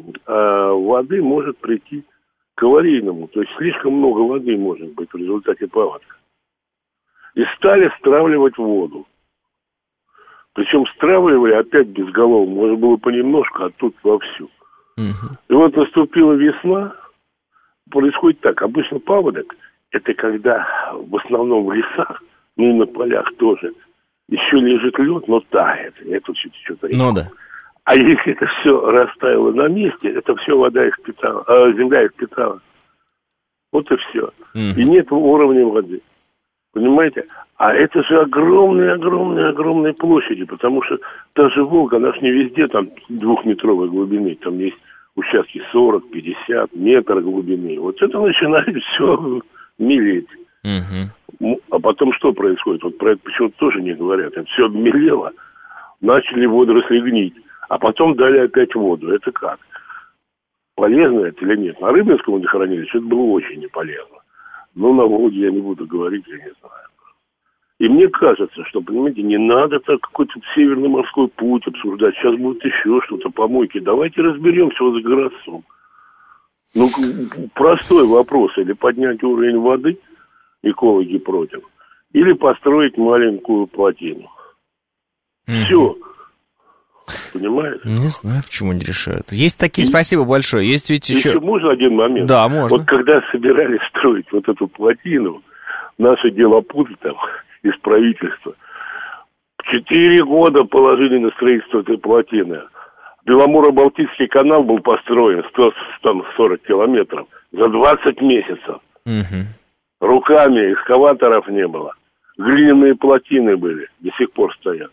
S5: э, воды может прийти к аварийному, то есть слишком много воды может быть в результате паводка. И стали стравливать воду. Причем стравливали опять без голов, можно было понемножку, а тут вовсю.
S2: Угу. И
S5: вот наступила весна, происходит так, обычно паводок, это когда в основном в лесах, ну и на полях тоже, еще лежит лед, но тает, это что-то река.
S2: Ну да.
S5: А если это все растаяло на месте, это все вода их питала, а земля их питала. Вот и все. Mm-hmm. И нет уровня воды. Понимаете? А это же огромные-огромные-огромные площади, потому что та же Волга, она же не везде там двухметровой глубины. Там есть участки сорок, пятьдесят метров глубины. Вот это начинает все мелеть. Mm-hmm. А потом что происходит? Вот про это почему-то тоже не говорят. Это все обмелело. Начали водоросли гнить. А потом дали опять воду. Это как? Полезно это или нет? На Рыбинском водохранилище это было очень не полезно. Но на Волге я не буду говорить, я не знаю. И мне кажется, что, понимаете, не надо так какой-то Северный морской путь обсуждать. Сейчас будет еще что-то, помойки. Давайте разберемся вот с городцом. Ну, простой вопрос. Или поднять уровень воды, экологи против, или построить маленькую плотину. Mm-hmm. Все. Понимаете?
S2: Не знаю, почему не решают. Есть такие, и, спасибо большое. Есть ведь еще...
S5: Еще можно один момент?
S2: Да, можно.
S5: Вот когда собирались строить вот эту плотину, наши делопуты там из правительства четыре года положили на строительство этой плотины. Беломоро-Балтийский канал был построен сто сорок километров за двадцать месяцев. Угу. Руками экскаваторов не было. Глиняные плотины были, до сих пор стоят.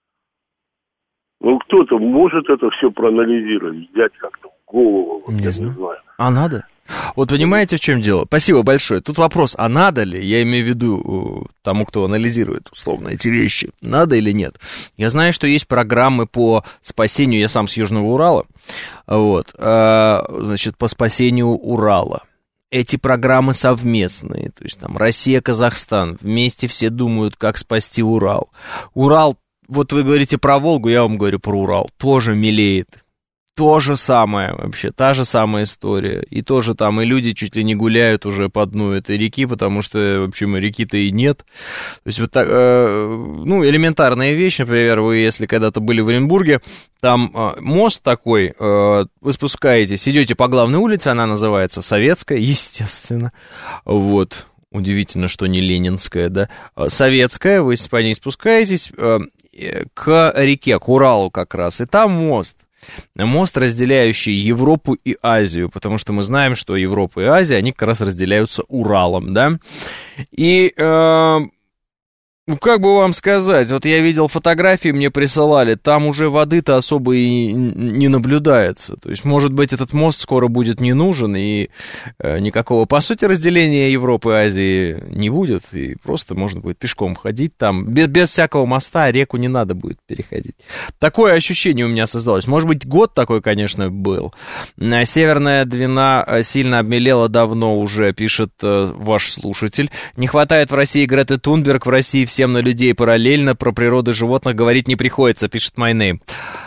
S5: Ну, кто-то может это все проанализировать, взять как-то в голову, вот,
S2: не
S5: я
S2: знаю.
S5: не знаю.
S2: А надо? Вот понимаете, в чем дело? Спасибо большое. Тут вопрос, а надо ли, я имею в виду тому, кто анализирует условно эти вещи, надо или нет? Я знаю, что есть программы по спасению, я сам с Южного Урала, вот, значит, по спасению Урала. Эти программы совместные, то есть там Россия, Казахстан, вместе все думают, как спасти Урал. Урал, вот вы говорите про Волгу, я вам говорю про Урал, тоже мелеет. То же самое вообще, та же самая история. И тоже там и люди чуть ли не гуляют уже по дну этой реки, потому что, в общем, реки-то и нет. То есть вот так, э, ну, элементарная вещь, например, вы, если когда-то были в Оренбурге, там э, мост такой, э, вы спускаетесь, идете по главной улице, она называется Советская, естественно, вот. Удивительно, что не Ленинская, да. Советская, вы по ней спускаетесь э, к реке, к Уралу как раз, и там мост. Мост, разделяющий Европу и Азию, потому что мы знаем, что Европа и Азия, они как раз разделяются Уралом, да, и, э, ну, как бы вам сказать, вот я видел фотографии, мне присылали, там уже воды-то особо и не наблюдается, то есть, может быть, этот мост скоро будет не нужен, и э, никакого, по сути, разделения Европы и Азии не будет, и просто можно будет пешком ходить там, без, без всякого моста реку не надо будет переходить. Такое ощущение у меня создалось, может быть, год такой, конечно, был. Северная Двина сильно обмелела давно уже, пишет э, ваш слушатель, не хватает в России Греты Тунберг, в России все всем на людей параллельно, про природу животных говорить не приходится, пишет My Name.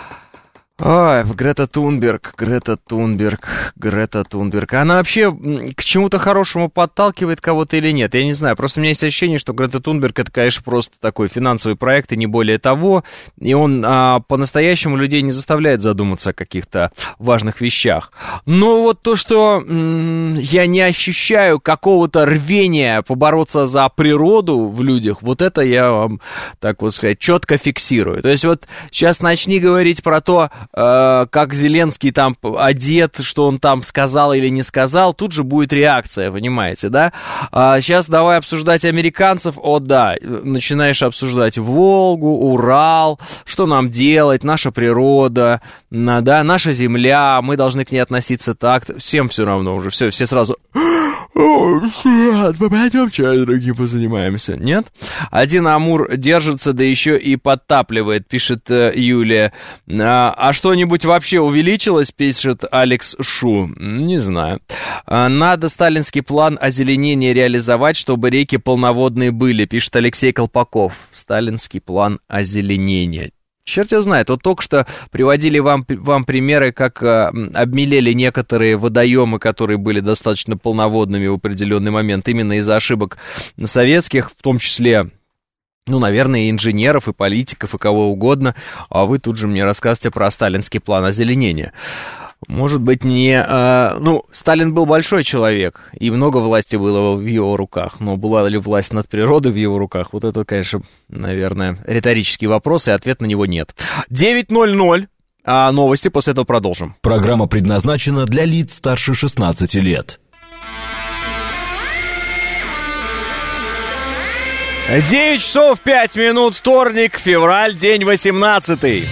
S2: Ой, Грета Тунберг, Грета Тунберг, Грета Тунберг. Она вообще к чему-то хорошему подталкивает кого-то или нет? Я не знаю. Просто у меня есть ощущение, что Грета Тунберг это, конечно, просто такой финансовый проект и не более того. И он а, по-настоящему людей не заставляет задуматься о каких-то важных вещах. Но вот то, что м- я не ощущаю какого-то рвения побороться за природу в людях, вот это я вам, так вот сказать, четко фиксирую. То есть вот сейчас начни говорить про то, как Зеленский там одет, что он там сказал или не сказал, тут же будет реакция, понимаете, да? А сейчас давай обсуждать американцев, о да, начинаешь обсуждать Волгу, Урал, что нам делать, наша природа, да, наша земля, мы должны к ней относиться так, всем все равно уже, все, все сразу... Мы пойдем чай другим позанимаемся, нет? Один Амур держится, да еще и подтапливает, пишет э, Юлия. А, а что-нибудь вообще увеличилось, пишет Алекс Шу? Не знаю. А, надо сталинский план озеленения реализовать, чтобы реки полноводные были, пишет Алексей Колпаков. Сталинский план озеленения. Черт его знает, вот только что приводили вам, вам примеры, как э, обмелели некоторые водоемы, которые были достаточно полноводными в определенный момент, именно из-за ошибок советских, в том числе, ну, наверное, и инженеров, и политиков, и кого угодно, а вы тут же мне рассказываете про сталинский план озеленения. Может быть, не... Э, ну, Сталин был большой человек, и много власти было в его руках, но была ли власть над природой в его руках? Вот это, конечно, наверное, риторический вопрос, и ответ на него нет. девять ноль ноль, а новости, после этого продолжим.
S1: Программа предназначена для лиц старше шестнадцати лет.
S6: девять часов пять минут, вторник, февраль, день восемнадцатый.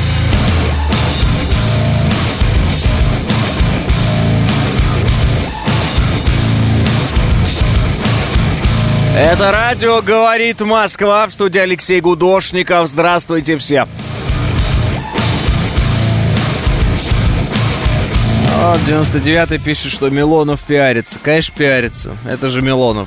S6: Это радио «Говорит Москва», в студии Алексей Гудошников. Здравствуйте все. О, девяносто девятый пишет, что Милонов пиарится. Конечно, пиарится. Это же Милонов.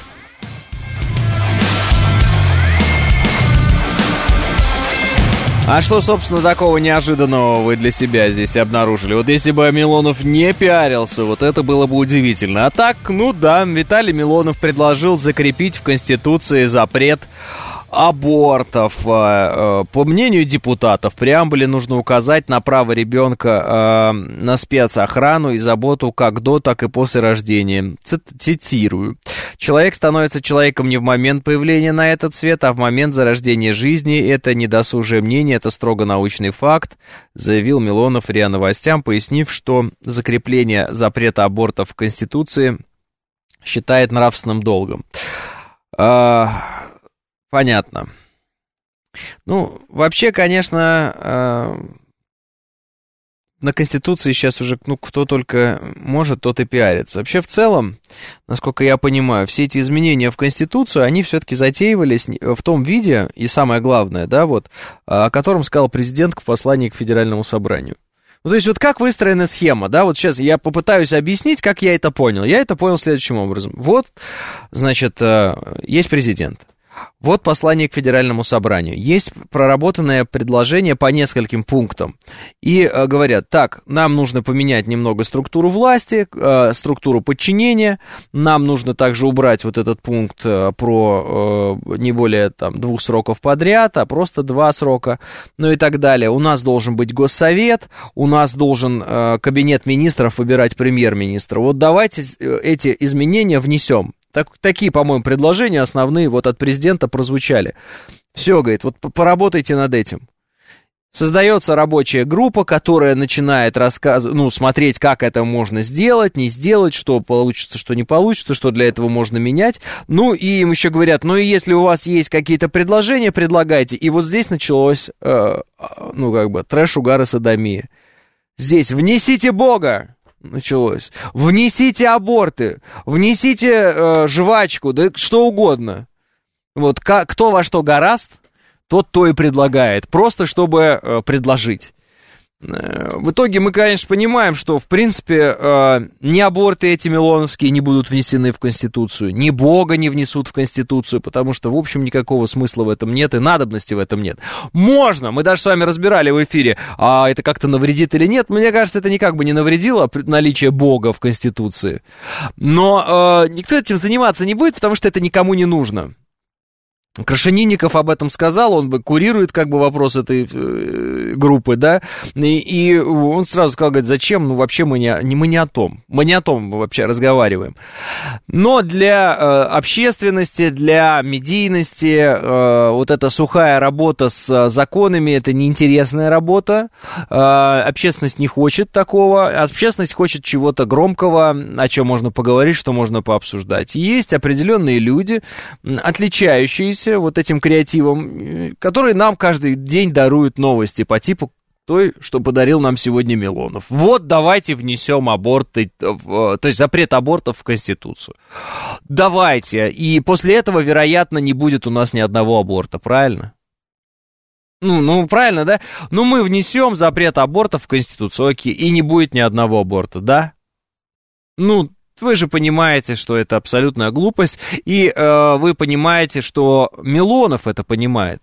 S6: А что, собственно, такого неожиданного вы для себя здесь обнаружили? Вот если бы Милонов не пиарился, вот это было бы удивительно. А так, ну да, Виталий Милонов предложил закрепить в Конституции запрет абортов. По мнению депутатов, в преамбуле нужно указать на право ребенка на спецохрану и заботу как до, так и после рождения. Цитирую. «Человек становится человеком не в момент появления на этот свет, а в момент зарождения жизни. Это не досужее мнение, это строго научный факт», заявил Милонов РИА Новостям, пояснив, что закрепление запрета абортов в Конституции считает нравственным долгом. Понятно. Ну, вообще, конечно, э, на Конституции сейчас уже, ну, кто только может, тот и пиарится. Вообще, в целом, насколько я понимаю, все эти изменения в Конституцию, они все-таки затеивались в том виде, и самое главное, да, вот, о котором сказал президент в послании к Федеральному собранию. Ну, то есть, вот как выстроена схема, да, вот сейчас я попытаюсь объяснить, как я это понял. Я это понял следующим образом. Вот, значит, э, есть президент. Вот послание к Федеральному собранию. Есть проработанное предложение по нескольким пунктам. И э, говорят, так, нам нужно поменять немного структуру власти, э, структуру подчинения. Нам нужно также убрать вот этот пункт э, про э, не более там, двух сроков подряд, а просто два срока, ну и так далее. У нас должен быть госсовет, у нас должен э, кабинет министров выбирать премьер-министра. Вот давайте эти изменения внесем. Так, такие, по-моему, предложения основные вот от президента прозвучали. Все, говорит, вот поработайте над этим. Создается рабочая группа, которая начинает рассказывать, ну, смотреть, как это можно сделать, не сделать, что получится, что не получится, что для этого можно менять. Ну, и им еще говорят, ну, и если у вас есть какие-то предложения, предлагайте. И вот здесь началось, э, ну, как бы, трэш, угар и содомия. Здесь внесите Бога. Началось. Внесите аборты, внесите э, жвачку, да что угодно. Вот к- кто во что горазд, тот то и предлагает. Просто чтобы э, предложить. Э, в итоге мы, конечно, понимаем, что, в принципе, э, ни аборты эти милоновские не будут внесены в Конституцию, ни Бога не внесут в Конституцию, потому что, в общем, никакого смысла в этом нет и надобности в этом нет. Можно, мы даже с вами разбирали в эфире, а это как-то навредит или нет. Мне кажется, это никак бы не навредило наличие Бога в Конституции. Но э, никто этим заниматься не будет, потому что это никому не нужно. Крашенинников об этом сказал, он бы курирует как бы вопрос этой э, группы, да, и, и он сразу сказал, говорит, зачем, ну вообще мы не, мы не о том, мы не о том вообще разговариваем. Но для э, общественности, для медийности э, вот эта сухая работа с законами, это неинтересная работа, э, общественность не хочет такого, общественность хочет чего-то громкого, о чем можно поговорить, что можно пообсуждать. Есть определенные люди, отличающиеся вот этим креативом, которые нам каждый день даруют новости по типу той, что подарил нам сегодня Милонов. Вот давайте внесем аборты, то есть запрет абортов в Конституцию. Давайте. И после этого, вероятно, не будет у нас ни одного аборта, правильно? Ну, ну, правильно, да? Ну, мы внесем запрет абортов в Конституцию, окей, и не будет ни одного аборта, да? Ну, вы же понимаете, что это абсолютная глупость, и э, вы понимаете, что Милонов это понимает.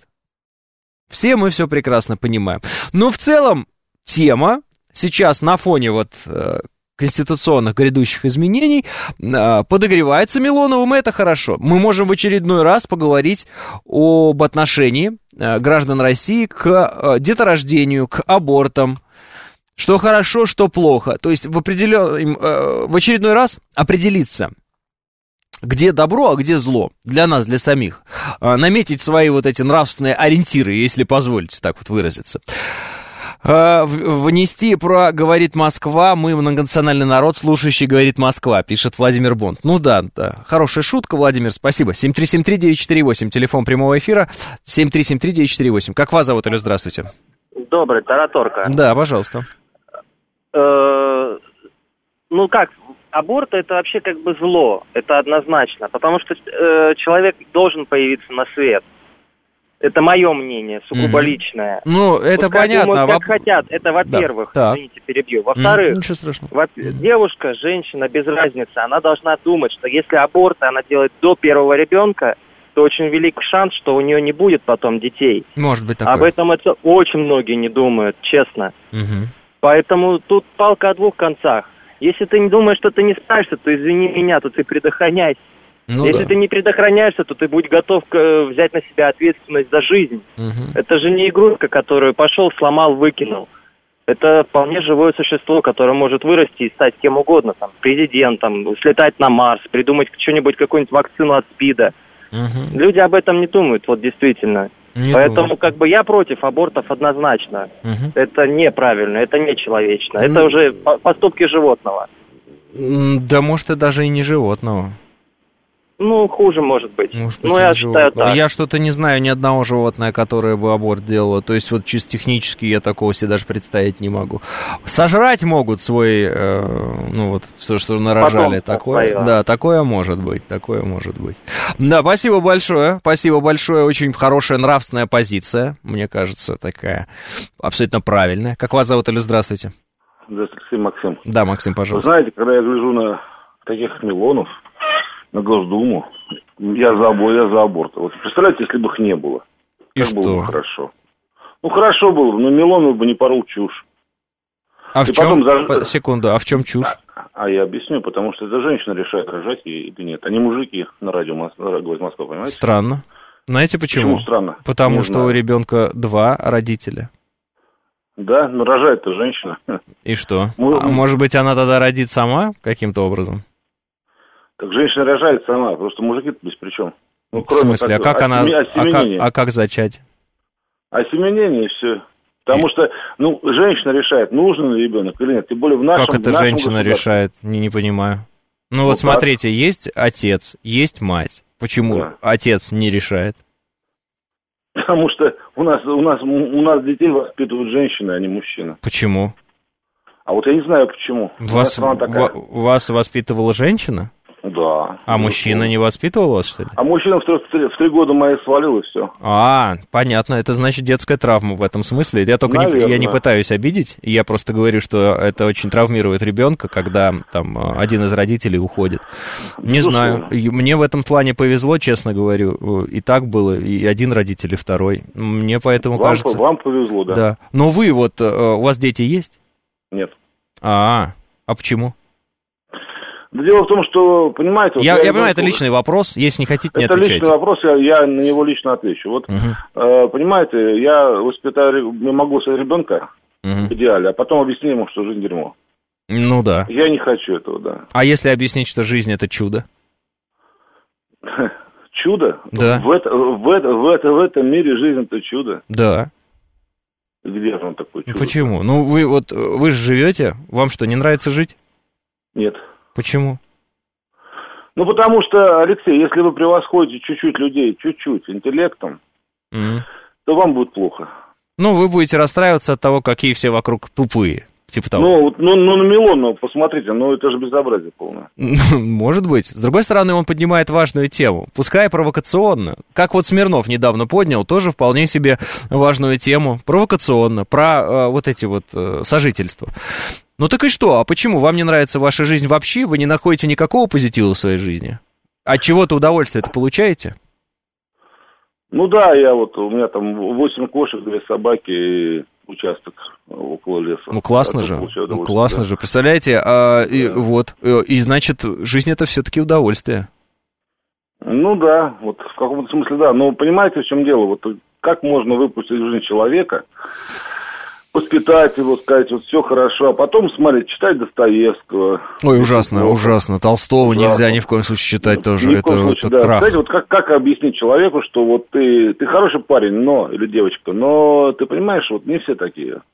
S6: Все мы все прекрасно понимаем. Но в целом тема сейчас на фоне вот э, конституционных грядущих изменений э, подогревается Милоновым, и это хорошо. Мы можем в очередной раз поговорить об отношении э, граждан России к э, деторождению, к абортам. Что хорошо, что плохо. То есть в, определен... в очередной раз определиться, где добро, а где зло. Для нас, для самих. Наметить свои вот эти нравственные ориентиры, если позволите так вот выразиться. А, внести про «Говорит Москва», мы многонациональный народ, слушающий «Говорит Москва», пишет Владимир Бонд. Ну да, да, хорошая шутка, Владимир, спасибо. семь три семь три девять четыре восемь, телефон прямого эфира, семь три семь три девять четыре восемь. Как вас зовут, Алло, здравствуйте.
S7: Добрый, Тараторка.
S6: Да, пожалуйста.
S7: Э, ну как, аборт это вообще как бы зло, это однозначно, потому что э, человек должен появиться на свет. Это мое мнение, сугубо mm-hmm. личное.
S6: Ну, это
S7: Пускай
S6: понятно.
S7: Думают, как
S6: Воп...
S7: хотят, это во-первых,
S6: да.
S7: извините, перебью. Во-вторых,
S6: mm-hmm. Ничего страшного.
S7: во- mm-hmm. девушка, женщина, без разницы, она должна думать, что если аборт она делает до первого ребенка, то очень велик шанс, что у нее не будет потом детей.
S6: Может быть такое.
S7: Об этом это очень многие не думают, честно.
S6: Mm-hmm.
S7: Поэтому тут палка о двух концах. Если ты не думаешь, что ты не справишься, то извини меня, то ты предохраняйся.
S6: Ну,
S7: Если
S6: да.
S7: ты не предохраняешься, то ты будь готов к, взять на себя ответственность за жизнь.
S6: Угу.
S7: Это же не игрушка, которую пошел, сломал, выкинул. Это вполне живое существо, которое может вырасти и стать кем угодно, там, президентом, слетать на Марс, придумать что-нибудь, какую-нибудь вакцину от СПИДа.
S6: Угу.
S7: Люди об этом не думают, вот действительно.
S6: Не
S7: Поэтому
S6: думаю.
S7: как бы я против абортов однозначно.
S6: Угу.
S7: Это неправильно, это нечеловечно.
S6: Ну,
S7: это уже по- поступки животного.
S6: Да, может, и даже и не животного.
S7: Ну, хуже может быть.
S6: Может быть,
S7: ну,
S6: и
S7: я
S6: не
S7: считаю
S6: животного.
S7: так.
S6: Я что-то не знаю ни одного животного, которое бы аборт делало. То есть вот чисто технически я такого себе даже представить не могу. Сожрать могут свой, э, ну вот, все, что нарожали.
S7: Потом
S6: Такое,
S7: свое.
S6: да, такое может быть, такое может быть. Да, спасибо большое, спасибо большое. Очень хорошая нравственная позиция, мне кажется, такая абсолютно правильная. Как вас зовут, или здравствуйте?
S5: Здравствуйте, Максим.
S6: Да, Максим,
S5: Вы
S6: пожалуйста.
S5: знаете, когда я гляжу на таких Милонов, на Госдуму, я за аборт, я за аборт. Вот представляете, если бы их не было.
S6: И
S5: как
S6: что?
S5: было бы хорошо. Ну, хорошо было бы, но Милонов бы не порол чушь.
S6: А в
S5: И
S6: чем,
S5: потом за-
S6: секунду, а в чем чушь?
S5: А я объясню, потому что это женщина решает, рожать ей или нет. Они мужики на радио Мос- «Говорит Москва», понимаете?
S6: Странно. Знаете почему?
S5: Почему странно?
S6: Потому
S5: Не
S6: что
S5: знаю.
S6: у ребенка два родителя.
S5: Да, но рожает-то женщина.
S6: И что?
S5: Мы-
S6: А может быть, она тогда родит сама каким-то образом?
S5: Так женщина рожает сама, просто мужики-то без при чем. Ну,
S6: В смысле, а
S5: как-
S6: как она...
S5: осеме-
S6: А как,
S5: осеменение.
S6: а как зачать?
S5: Осеменение, все. Потому что, ну, женщина решает, нужен ли ребенок или нет. Тем более в нашем
S6: Как это
S5: в нашем
S6: женщина
S5: государстве.
S6: решает? Не, не понимаю. Ну,
S5: Ну,
S6: вот
S5: как?
S6: смотрите, есть отец, есть мать. Почему
S5: Да.
S6: отец не решает?
S5: Потому что у нас, у нас, у нас детей воспитывают женщины, а не мужчины.
S6: Почему?
S5: А вот я не знаю почему. У нас
S6: Вас,
S5: страна такая.
S6: ва- вас воспитывала женщина?
S5: Да.
S6: А мужчина не воспитывал вас, что ли?
S5: А мужчина в три, в три- в три года мои свалил, и все.
S6: А, понятно, это значит детская травма в этом смысле. Я только не, я не
S5: Наверно.
S6: пытаюсь обидеть, я просто говорю, что это очень травмирует ребенка, когда там один из родителей уходит. Не знаю, и мне в этом плане повезло, честно говорю, и так было, и один родитель, и второй. Мне поэтому
S5: Вам,
S6: кажется...
S5: вам повезло, да?
S6: Да. Но вы вот, э, у вас дети есть?
S5: Нет.
S6: А, а почему?
S5: Да дело в том, что, понимаете... вот
S6: Я, я понимаю,
S5: ребенку-
S6: это личный вопрос, если не хотите, не
S5: Это
S6: отвечайте.
S5: личный вопрос, я, я на него лично отвечу. Вот,
S6: Мгм.
S5: э, понимаете, я воспитаю, ре- я могу своего ребенка
S6: Мгм.
S5: в идеале, а потом объясню ему, что жизнь дерьмо.
S6: Ну да.
S5: Я не хочу этого, да.
S6: А если объяснить, что жизнь это чудо?
S5: Чудо?
S6: Да.
S5: В, это, в, это, в, это, в этом мире жизнь это чудо.
S6: Да.
S5: Где же он такой чудо?
S6: Почему? Ну, вы вот, э, вы же живете, вам что, не нравится жить?
S5: Нет.
S6: Почему?
S5: Ну, потому что, Алексей, если вы превосходите чуть-чуть людей, чуть-чуть интеллектом,
S6: Мгм.
S5: то вам будет плохо.
S6: Ну, вы будете расстраиваться от того, какие все вокруг тупые. Типа того.
S5: Ну, вот, ну, ну, на Милонова посмотрите, ну, это же безобразие полное.
S6: Может быть. С другой стороны, он поднимает важную тему, пускай провокационно. Как вот Смирнов недавно поднял, тоже вполне себе важную тему, провокационно, про э, вот эти вот э, сожительства. Ну так и что? А почему? Вам не нравится ваша жизнь вообще? Вы не находите никакого позитива в своей жизни? От чего-то удовольствие-то получаете?
S5: Ну да, я вот, у меня там восемь кошек, две собаки и участок около леса.
S6: Ну классно
S5: Я
S6: же,
S5: получаю
S6: ну
S5: удовольствие,
S6: классно
S5: да.
S6: же. Представляете, а, и,
S5: Да.
S6: вот, э, и значит, жизнь это все-таки удовольствие.
S5: Ну да, вот в каком-то смысле да. Но понимаете, в чем дело? Вот как можно выпустить в жизнь человека, воспитать его, сказать, вот все хорошо, а потом, смотреть, читать Достоевского.
S6: Ой, ужасно,
S5: плохо.
S6: ужасно. Толстого
S5: Ужасно.
S6: нельзя ни в коем случае читать тоже.
S5: Ни в
S6: Это,
S5: коем
S6: это
S5: случае, да.
S6: крах.
S5: Кстати, вот как, как объяснить человеку, что вот ты, ты хороший парень, но, или девочка, но ты понимаешь, вот не все такие.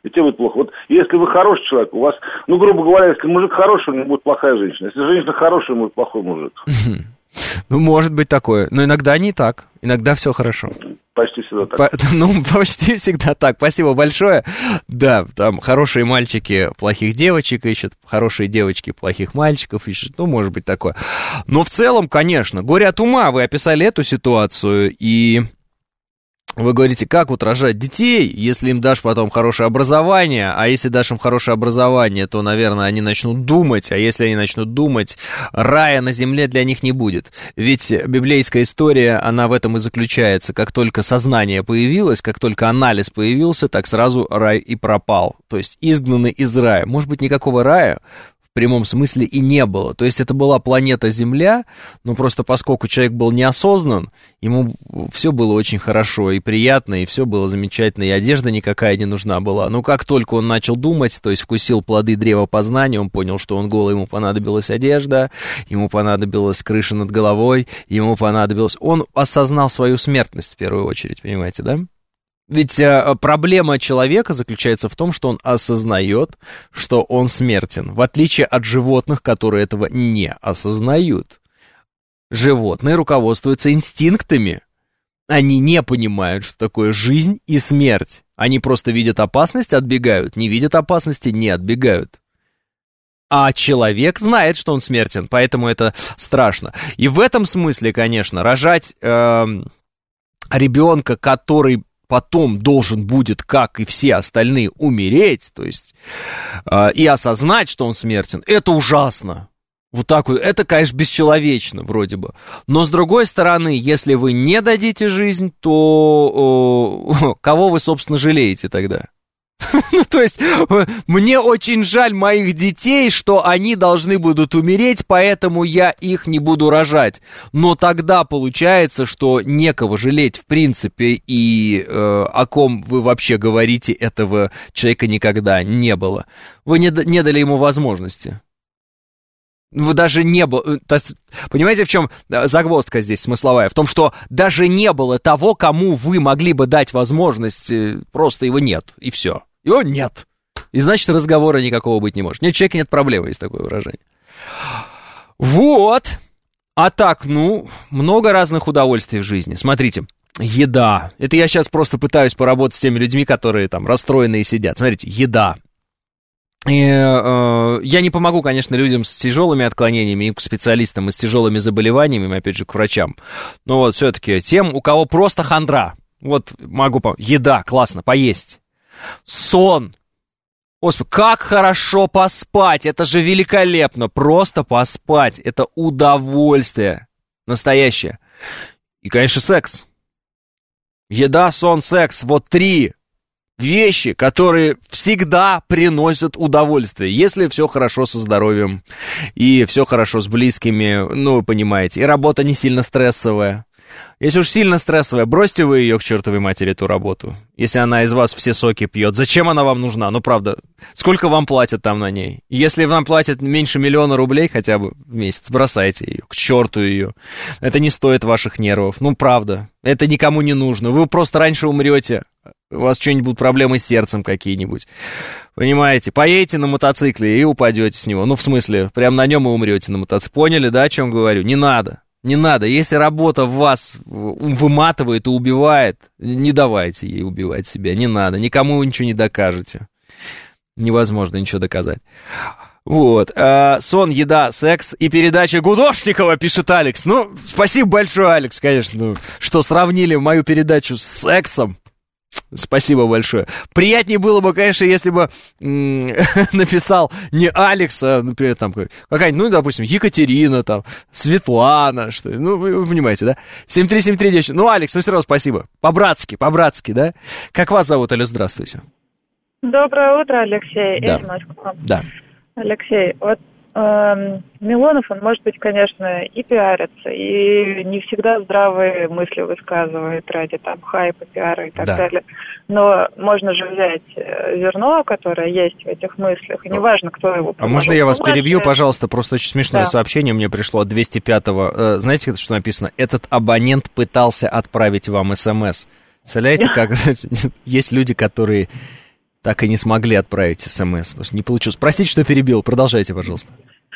S5: и тебе будет плохо. Вот если вы хороший человек, у вас, ну, грубо говоря, если мужик хороший, у него будет плохая женщина. Если женщина хорошая, у него будет плохой мужик.
S6: Ну, может быть такое. Но иногда не так. Иногда все хорошо.
S5: Почти всегда так.
S6: По, ну, почти всегда так. Спасибо большое. Да, там хорошие мальчики плохих девочек ищут, хорошие девочки плохих мальчиков ищут. Ну, может быть такое. Но в целом, конечно, горе от ума. Вы описали эту ситуацию, и вы говорите, как вот рожать детей, если им дашь потом хорошее образование, а если дашь им хорошее образование, то, наверное, они начнут думать, а если они начнут думать, рая на земле для них не будет. Ведь библейская история, она в этом и заключается. Как только сознание появилось, как только анализ появился, так сразу рай и пропал. То есть изгнаны из рая. Может быть, никакого рая в прямом смысле и не было. То есть это была планета Земля, но просто поскольку человек был неосознан, ему все было очень хорошо и приятно, и все было замечательно, и одежда никакая не нужна была. Но как только он начал думать, то есть вкусил плоды древа познания, он понял, что он голый, ему понадобилась одежда, ему понадобилась крыша над головой, ему понадобилось... Он осознал свою смертность в первую очередь, понимаете, да? Ведь а, проблема человека заключается в том, что он осознает, что он смертен, в отличие от животных, которые этого не осознают. Животные руководствуются инстинктами. Они не понимают, что такое жизнь и смерть. Они просто видят опасность, отбегают, не видят опасности, не отбегают. А человек знает, что он смертен, поэтому это страшно. И в этом смысле, конечно, рожать э, ребенка, который потом должен будет, как и все остальные, умереть, то есть, э, и осознать, что он смертен, это ужасно. Вот так вот, это, конечно, бесчеловечно вроде бы. Но, с другой стороны, если вы не дадите жизнь, то э, кого вы, собственно, жалеете тогда? Ну, то есть, мне очень жаль моих детей, что они должны будут умереть, поэтому я их не буду рожать. Но тогда получается, что некого жалеть в принципе, и э, о ком вы вообще говорите, этого человека никогда не было. Вы не, не дали ему возможности. Вы даже не было... Понимаете, в чем загвоздка здесь смысловая? В том, что даже не было того, кому вы могли бы дать возможность, просто его нет, и все. Его нет. И значит, разговора никакого быть не может. Нет человека, нет проблемы, есть такое выражение. Вот. А так, ну, много разных удовольствий в жизни. Смотрите, еда. Это я сейчас просто пытаюсь поработать с теми людьми, которые там расстроенные сидят. Смотрите, еда. И, э, я не помогу, конечно, людям с тяжелыми отклонениями, и к специалистам и с тяжелыми заболеваниями, опять же, к врачам. Но вот все-таки тем, у кого просто хандра, вот могу помочь. Еда, классно, поесть. Сон. Господи, как хорошо поспать, это же великолепно, просто поспать, это удовольствие настоящее. И, конечно, секс. Еда, сон, секс, вот три вещи, которые всегда приносят удовольствие, если все хорошо со здоровьем, и все хорошо с близкими, ну, вы понимаете, и работа не сильно стрессовая. Если уж сильно стрессовая, бросьте вы ее к чертовой матери, эту работу. Если она из вас все соки пьет, зачем она вам нужна? Ну, правда, сколько вам платят там на ней? Если вам платят меньше миллиона рублей хотя бы в месяц, бросайте ее, к черту ее. Это не стоит ваших нервов. Ну, правда, это никому не нужно. Вы просто раньше умрете. У вас что-нибудь будут проблемы с сердцем какие-нибудь. Понимаете? Поедете на мотоцикле и упадете с него. Ну, в смысле, прям на нем и умрете на мотоцикле. Поняли, да, о чем говорю? Не надо. Не надо. Если работа в вас выматывает и убивает, не давайте ей убивать себя. Не надо. Никому вы ничего не докажете. Невозможно ничего доказать. Вот. А, сон, еда, секс и передача Гудошникова, пишет Алекс. Ну, спасибо большое, Алекс, конечно, ну, что сравнили мою передачу с сексом. Спасибо большое. Приятнее было бы, конечно, если бы м- написал не Алекс, а, например, там какая-нибудь, ну, допустим, Екатерина, там, Светлана, что ну, вы, вы понимаете, да? семь три семь три десять. Ну, Алекс, ну, все равно спасибо. По-братски, по-братски, да? Как вас зовут, Алло, здравствуйте.
S8: Доброе утро, Алексей.
S6: Да. Да.
S8: Алексей, вот э, Милонов, он, может быть, конечно, и пиарится, и не всегда здравые мысли высказывает ради там хайпа, пиара и так да. далее. Но можно же взять зерно, которое есть в этих мыслях, и неважно, кто его...
S6: А можно я вас перебью, пожалуйста? Просто очень смешное да. сообщение мне пришло от двести пятого. Знаете, что написано? Этот абонент пытался отправить вам смс. Представляете, как есть люди, которые... так и не смогли отправить смс. Не получилось. Простите, что перебил. Продолжайте, пожалуйста.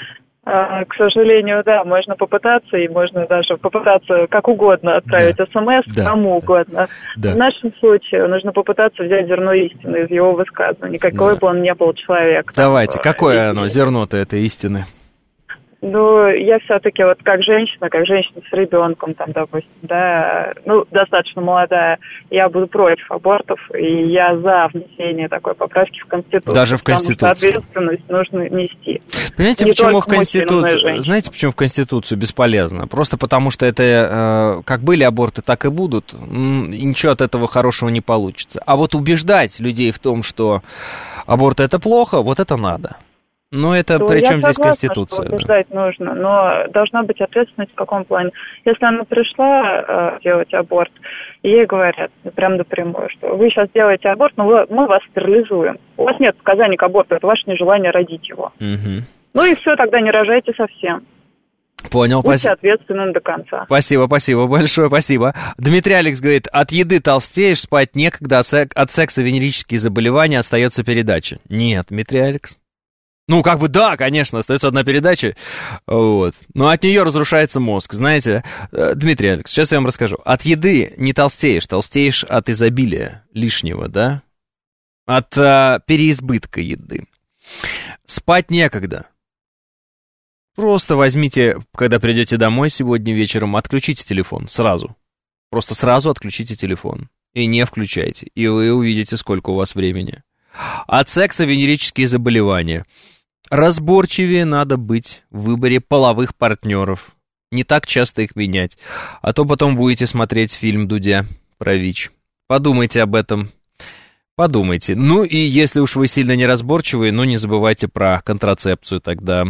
S8: К сожалению, да, можно попытаться, и можно даже попытаться как угодно отправить да. смс да. кому угодно. Да. В нашем случае нужно попытаться взять зерно истины из его высказывания, какой да. бы он ни был человек.
S6: Давайте,
S8: там,
S6: какое
S8: истины.
S6: оно, зерно-то этой истины?
S8: Ну, я все-таки вот как женщина, как женщина с ребенком, там, допустим, да, ну, достаточно молодая, я буду против абортов, и я за внесение такой поправки в Конституцию.
S6: Даже в Конституцию.
S8: Потому что ответственность нужно нести.
S6: Понимаете, Не почему в Конституцию, знаете, почему в Конституцию бесполезно? Просто потому что это, э, как были аборты, так и будут, и ничего от этого хорошего не получится. А вот убеждать людей в том, что аборт это плохо, вот это надо. Но это при чем здесь Конституция?
S8: Что убеждать да. нужно, но должна быть ответственность в каком плане. Если она пришла э, делать аборт, и ей говорят прям напрямую, что вы сейчас делаете аборт, но вы, мы вас стерилизуем. У вас нет показаний к аборту, это ваше нежелание родить его.
S6: Угу.
S8: Ну и все, тогда не рожайте совсем.
S6: Понял,
S8: Будьте
S6: спасибо.
S8: ответственным до конца.
S6: Спасибо, спасибо, большое спасибо. Дмитрий Алекс говорит, от еды толстеешь, спать некогда, от секса венерические заболевания остается передача. Нет, Дмитрий Алекс. Ну, как бы да, конечно, остается одна передача, вот. Но от нее разрушается мозг, знаете. Дмитрий Алекс, сейчас я вам расскажу. От еды не толстеешь, толстеешь от изобилия лишнего, да? От а, переизбытка еды. Спать некогда. Просто возьмите, когда придете домой сегодня вечером, отключите телефон сразу. Просто сразу отключите телефон. И не включайте. И вы увидите, сколько у вас времени. От секса венерические заболевания. Разборчивее надо быть в выборе половых партнеров. Не так часто их менять. А то потом будете смотреть фильм Дудя про ВИЧ. Подумайте об этом. Подумайте. Ну и если уж вы сильно неразборчивые, ну не забывайте про контрацепцию тогда.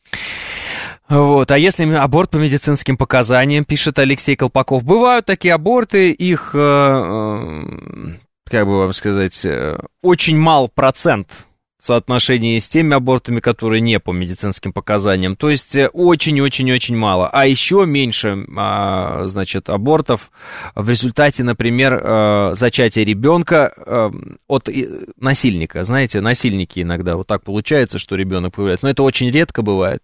S6: Вот, а если аборт по медицинским показаниям, пишет Алексей Колпаков, бывают такие аборты, их, э, э, как бы вам сказать, э, очень мал процент в соотношении с теми абортами, которые не по медицинским показаниям, то есть очень-очень-очень мало, а еще меньше, э, значит, абортов в результате, например, э, зачатия ребенка э, от насильника, знаете, насильники иногда, вот так получается, что ребенок появляется, но это очень редко бывает.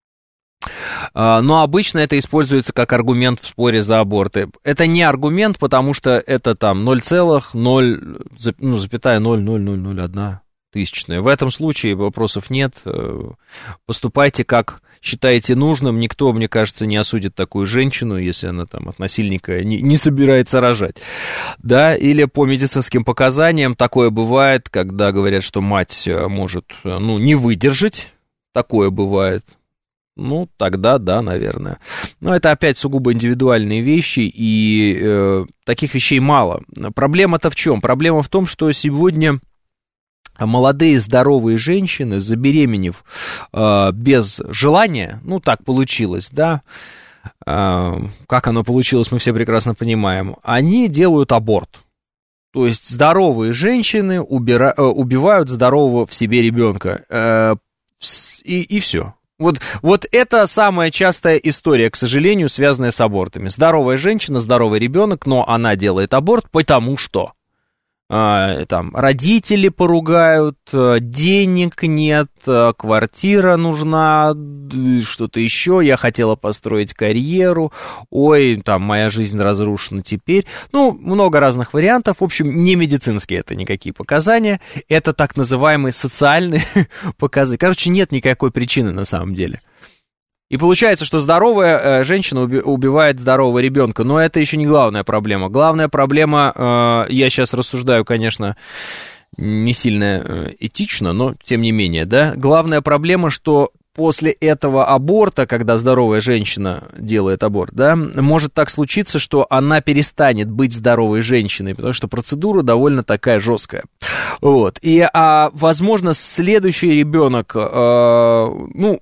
S6: Но обычно это используется как аргумент в споре за аборты. Это не аргумент, потому что это там ноль целых ноль ноль ноль ноль ноль одна тысячная. В этом случае вопросов нет. Поступайте, как считаете нужным. Никто, мне кажется, не осудит такую женщину, если она там от насильника не, не собирается рожать. Да, или по медицинским показаниям такое бывает, когда говорят, что мать может, ну, не выдержать. Такое бывает. Ну, тогда да, наверное. Но это опять сугубо индивидуальные вещи, и э, таких вещей мало. Проблема-то в чем? Проблема в том, что сегодня молодые здоровые женщины, забеременев э, без желания, ну, так получилось, да, э, как оно получилось, мы все прекрасно понимаем, они делают аборт. То есть здоровые женщины убира- э, убивают здорового в себе ребенка, э, и, и все. Вот, вот это самая частая история, к сожалению, связанная с абортами. Здоровая женщина, здоровый ребенок, но она делает аборт потому что а, там родители поругают, денег нет, квартира нужна, что-то еще, я хотела построить карьеру, ой, там моя жизнь разрушена теперь. Ну, много разных вариантов. В общем, не медицинские это никакие показания, это так называемые социальные показания. Короче, нет никакой причины на самом деле. И получается, что здоровая э, женщина уби- убивает здорового ребенка, но это еще не главная проблема. Главная проблема, э, я сейчас рассуждаю, конечно, не сильно э, этично, но тем не менее, да. Главная проблема, что после этого аборта, когда здоровая женщина делает аборт, да, может так случиться, что она перестанет быть здоровой женщиной, потому что процедура довольно такая жесткая. Вот. И, а, возможно, следующий ребенок, э, ну,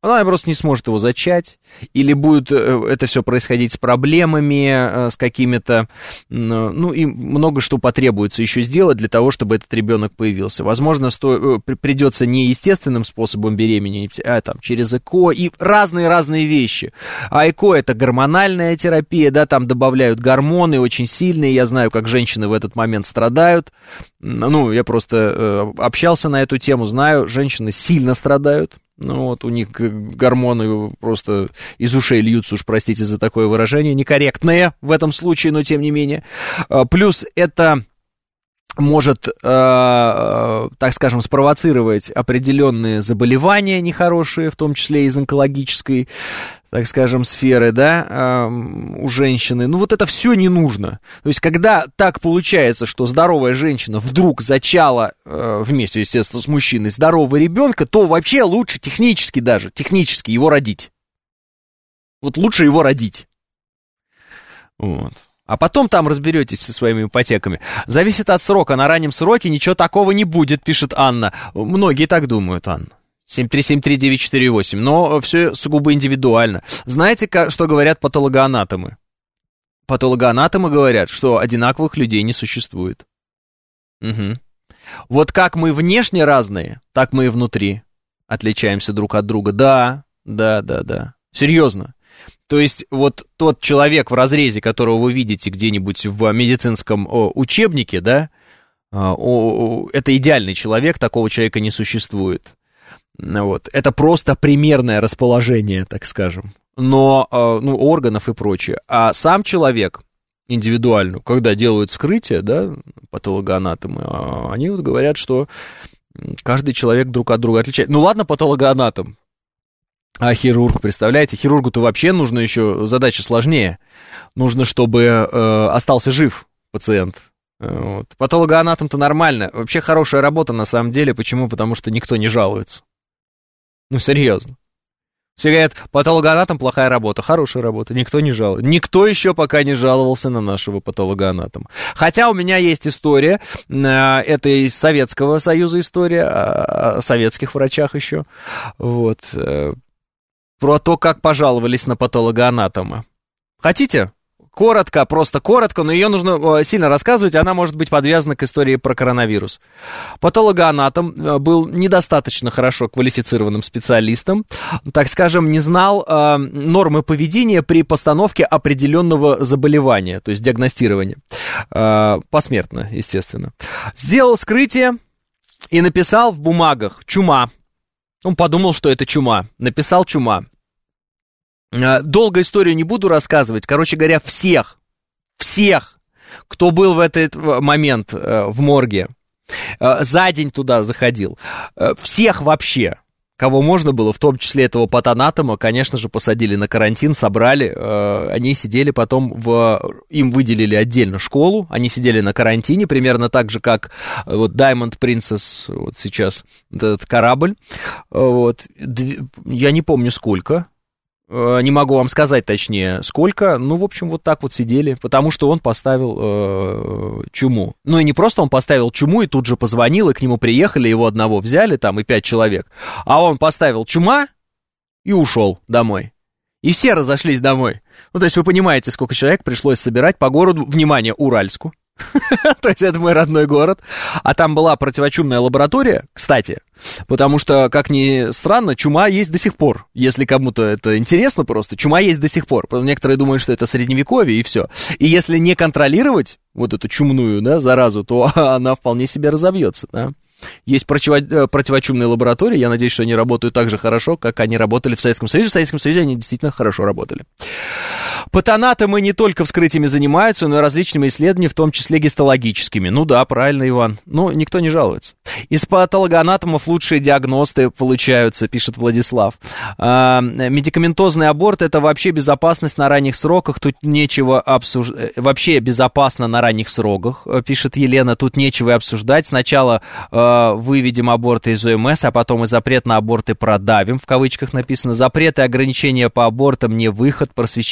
S6: Она просто не сможет его зачать, или будет это все происходить с проблемами, с какими-то, ну, и много что потребуется еще сделать для того, чтобы этот ребенок появился. Возможно, сто... придется не естественным способом беременеть, а там через ЭКО, и разные-разные вещи. А ЭКО — это гормональная терапия, да, там добавляют гормоны очень сильные, я знаю, как женщины в этот момент страдают. Ну, я просто э, общался на эту тему, знаю, женщины сильно страдают. Ну, вот у них гормоны просто из ушей льются, уж простите за такое выражение, некорректное в этом случае, но тем не менее. Плюс это может, э, э, так скажем, спровоцировать определенные заболевания нехорошие, в том числе из онкологической, так скажем, сферы, да, э, у женщины. Ну, вот это все не нужно. То есть, когда так получается, что здоровая женщина вдруг зачала, э, вместе, естественно, с мужчиной, здорового ребенка, то вообще лучше технически даже, технически его родить. Вот лучше его родить. Вот. А потом там разберетесь со своими ипотеками. Зависит от срока. На раннем сроке ничего такого не будет, пишет Анна. Многие так думают, Анна. семь три семь три девять четыре восемь. Но все сугубо индивидуально. Знаете, что говорят патологоанатомы? Патологоанатомы говорят, что одинаковых людей не существует. Угу. Вот как мы внешне разные, так мы и внутри отличаемся друг от друга. Да, да, да, да. Серьезно. То есть вот тот человек в разрезе, которого вы видите где-нибудь в медицинском о, учебнике, да, о, о, это идеальный человек, такого человека не существует. Вот. Это просто примерное расположение, так скажем, но, ну, органов и прочее. А сам человек индивидуально, когда делают вскрытие, да, патологоанатомы, они вот говорят, что каждый человек друг от друга отличается. Ну ладно, патологоанатом. А хирург, представляете, хирургу-то вообще нужно еще, задача сложнее. Нужно, чтобы э, остался жив пациент. Вот. Патологоанатом-то нормально. Вообще хорошая работа на самом деле. Почему? Потому что никто не жалуется. Ну, серьезно. Все говорят, патологоанатом плохая работа. Хорошая работа, никто не жалуется. Никто еще пока не жаловался на нашего патологоанатома. Хотя у меня есть история, это из Советского Союза история, о советских врачах еще. Вот. Про то, как пожаловались на патологоанатома. Хотите? Коротко, просто коротко, но ее нужно сильно рассказывать, она может быть подвязана к истории про коронавирус. Патологоанатом был недостаточно хорошо квалифицированным специалистом, так скажем, не знал э, нормы поведения при постановке определенного заболевания, то есть диагностирования, э, посмертно, естественно. Сделал вскрытие и написал в бумагах «чума». Он подумал, что это чума. Написал «чума». Долго историю не буду рассказывать. Короче говоря, всех, всех, кто был в этот момент в морге, за день туда заходил, всех вообще, кого можно было, в том числе этого патанатома, конечно же, посадили на карантин, собрали. Они сидели потом, в... им выделили отдельно школу, они сидели на карантине, примерно так же, как вот Diamond Princess, вот сейчас, этот корабль. Вот. Я не помню, сколько. Не могу вам сказать точнее, сколько. Ну, в общем, вот так вот сидели, потому что он поставил э, чуму. Ну, и не просто он поставил чуму и тут же позвонил, и к нему приехали, его одного взяли, там, и пять человек. А он поставил чума и ушел домой. И все разошлись домой. Ну, то есть вы понимаете, сколько человек пришлось собирать по городу, внимание, Уральску. То есть это мой родной город. А там была противочумная лаборатория, кстати, потому что, как ни странно, чума есть до сих пор. Если кому-то это интересно просто, чума есть до сих пор. Некоторые думают, что это средневековье и все. И если не контролировать вот эту чумную, да, заразу, то она вполне себе разовьется, да. Есть противо- противочумные лаборатории, я надеюсь, что они работают так же хорошо, как они работали в Советском Союзе. В Советском Союзе они действительно хорошо работали. Патанатомы не только вскрытиями занимаются, но и различными исследованиями, в том числе гистологическими. Ну да, правильно, Иван. Но никто не жалуется. Из патологоанатомов лучшие диагносты получаются, пишет Владислав. А, медикаментозный аборт — это вообще безопасность на ранних сроках. Тут нечего обсуждать. Вообще безопасно на ранних сроках, пишет Елена. Тут нечего и обсуждать. Сначала э, выведем аборты из ОМС, а потом и запрет на аборты продавим, в кавычках написано. Запреты и ограничения по абортам не выход. Просвещение вопросов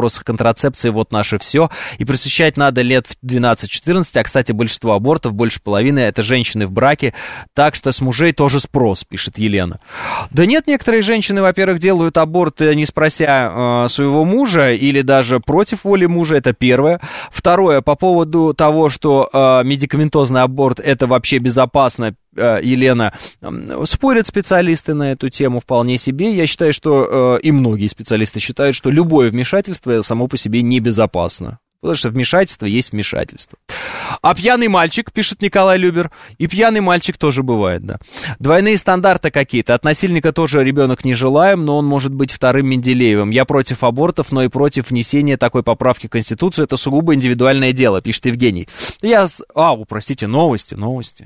S6: вопросах контрацепции, вот наше все. И просвещать надо лет в двенадцать-четырнадцать, а, кстати, большинство абортов, больше половины, это женщины в браке, так что с мужей тоже спрос, пишет Елена. Да нет, некоторые женщины, во-первых, делают аборт, не спрося э, своего мужа, или даже против воли мужа, это первое. Второе, по поводу того, что э, медикаментозный аборт это вообще безопасно, Елена, спорят специалисты на эту тему вполне себе. Я считаю, что и многие специалисты считают, что любое вмешательство само по себе небезопасно. Потому что вмешательство есть вмешательство. А пьяный мальчик, пишет Николай Любер, и пьяный мальчик тоже бывает, да. Двойные стандарты какие-то. От насильника тоже ребенок не желаем, но он может быть вторым Менделеевым. Я против абортов, но и против внесения такой поправки в Конституцию. Это сугубо индивидуальное дело, пишет Евгений. Я... А, простите, новости, новости.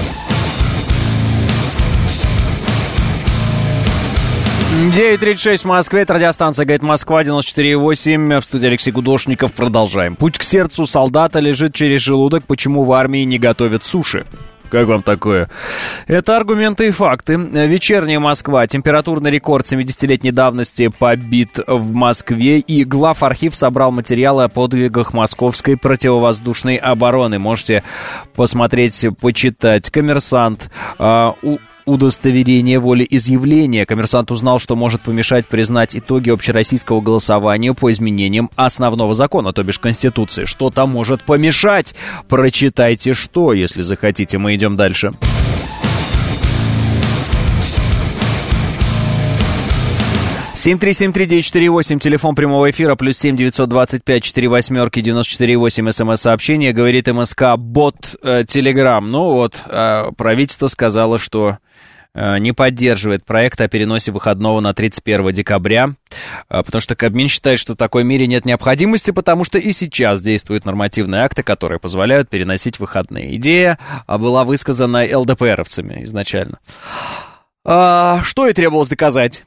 S6: девять тридцать шесть в Москве, это радиостанция «Говорит Москва», девяносто четыре и восемь, в студии Алексей Гудошников, продолжаем. Путь к сердцу солдата лежит через желудок, почему в армии не готовят суши? Как вам такое? Это аргументы и факты. Вечерняя Москва. Температурный рекорд семидесятилетней давности побит в Москве. И главархив собрал материалы о подвигах московской противовоздушной обороны. Можете посмотреть, почитать. Коммерсант. А, у удостоверение волеизъявления. Коммерсант узнал, что может помешать признать итоги общероссийского голосования по изменениям основного закона, то бишь Конституции. Что там может помешать? Прочитайте что, если захотите. Мы идем дальше. семь три семь три девять четыре восемь, телефон прямого эфира, плюс семь девятьсот двадцать пять четыре восьмерки девяносто четыре восемь, смс-сообщение, говорит МСК, бот Телеграм. Ну вот, э, правительство сказало, что э, не поддерживает проект о переносе выходного на тридцать первое декабря, э, потому что Кабмин считает, что в такой мере нет необходимости, потому что и сейчас действуют нормативные акты, которые позволяют переносить выходные. Идея была высказана эл дэ пэ эровцами изначально. А, что и требовалось доказать.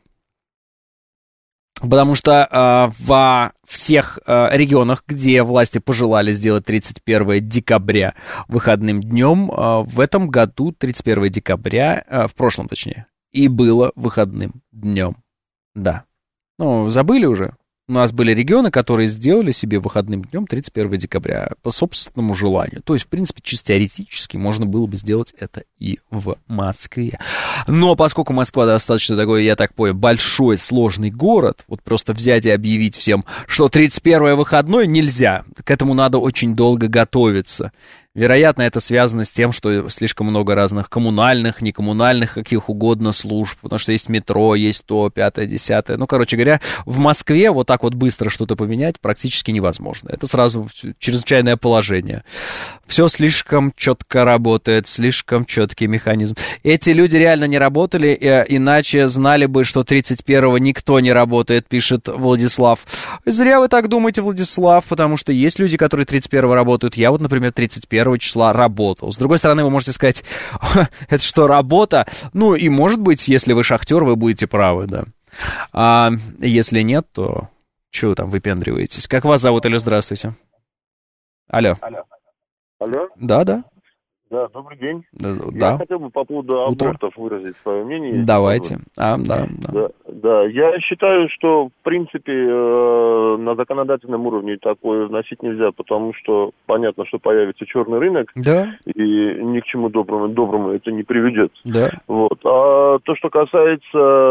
S6: Потому что э, во всех э, регионах, где власти пожелали сделать тридцать первое декабря выходным днем, э, в этом году тридцать первое декабря, э, в прошлом точнее, и было выходным днем. Да. Ну, забыли уже? У нас были регионы, которые сделали себе выходным днем тридцать первое декабря по собственному желанию. То есть, в принципе, чисто теоретически можно было бы сделать это и в Москве. Но поскольку Москва достаточно такой, я так понял, большой, сложный город, вот просто взять и объявить всем, что тридцать первое выходной нельзя. К этому надо очень долго готовиться. Вероятно, это связано с тем, что слишком много разных коммунальных, некоммунальных, каких угодно служб, потому что есть метро, есть то, пятое, десятое. Ну, короче говоря, в Москве вот так вот быстро что-то поменять практически невозможно. Это сразу чрезвычайное положение. Все слишком четко работает, слишком четкий механизм. Эти люди реально не работали, иначе знали бы, что тридцать первого никто не работает, пишет Владислав. Зря вы так думаете, Владислав, потому что есть люди, которые тридцать первого работают. Я вот, например, тридцать первого числа работал. С другой стороны, вы можете сказать, это что, работа? Ну, и может быть, если вы шахтер, вы будете правы, да. А если нет, то чего вы там выпендриваетесь? Как вас зовут? Алло, здравствуйте. Алло.
S9: Алло. Алло?
S6: Да, да.
S9: Да, добрый день.
S6: Да.
S9: Я хотел бы по поводу
S6: Утро.
S9: абортов выразить свое мнение.
S6: Давайте. А, да, да.
S9: Да, да, я считаю, что, в принципе, э, на законодательном уровне такое вносить нельзя, потому что понятно, что появится черный рынок,
S6: да.
S9: И ни к чему доброму, доброму это не приведет.
S6: Да.
S9: Вот. А то, что касается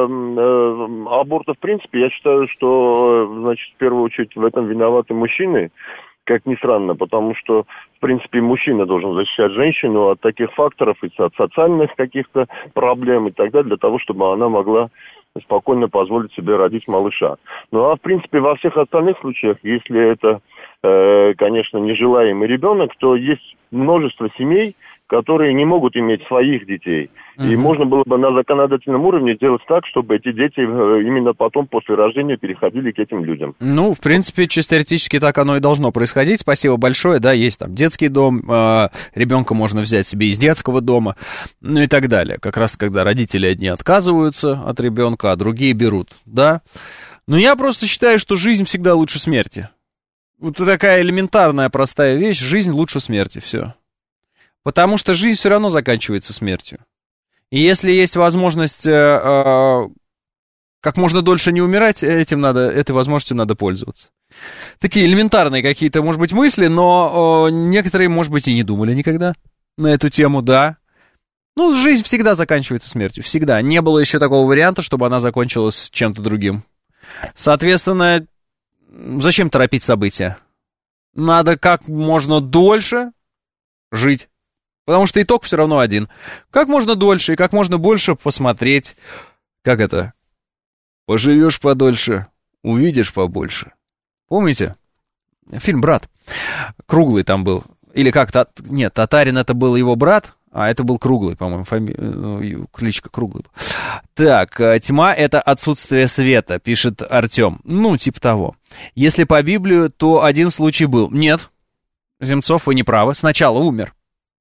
S9: э, аборта, в принципе, я считаю, что, значит, в первую очередь в этом виноваты мужчины, как ни странно, потому что, в принципе, мужчина должен защищать женщину от таких факторов, и от социальных каких-то проблем и так далее, для того, чтобы она могла спокойно позволить себе родить малыша. Ну, а, в принципе, во всех остальных случаях, если это, э, конечно, нежелаемый ребенок, то есть множество семей, которые не могут иметь своих детей. Uh-huh. И можно было бы на законодательном уровне сделать так, чтобы эти дети именно потом, после рождения, переходили к этим людям.
S6: Ну, в принципе, чисто теоретически так оно и должно происходить. Спасибо большое. Да, есть там детский дом, э, ребенка можно взять себе из детского дома, ну и так далее. Как раз когда родители одни отказываются от ребенка, а другие берут, да. Но я просто считаю, что жизнь всегда лучше смерти. Вот такая элементарная, простая вещь. Жизнь лучше смерти, все. Потому что жизнь все равно заканчивается смертью. И если есть возможность э, э, как можно дольше не умирать, этим надо, этой возможностью надо пользоваться. такие элементарные какие-то, может быть, мысли, но э, некоторые, может быть, и не думали никогда на эту тему, да. Ну, жизнь всегда заканчивается смертью, всегда. Не было еще такого варианта, чтобы она закончилась чем-то другим. Соответственно, зачем торопить события? Надо как можно дольше жить. Потому что итог все равно один. Как можно дольше и как можно больше посмотреть. Как это? Поживешь подольше, увидишь побольше. Помните? Фильм «Брат». Круглый там был. Или как? Та... Нет, Татарин это был его брат, а это был Круглый, по-моему, фами... кличка Круглый. Так, тьма — это отсутствие света, пишет Артем. Ну, типа того. Если по Библию, то один случай был. Нет, Земцов, вы не правы. Сначала умер.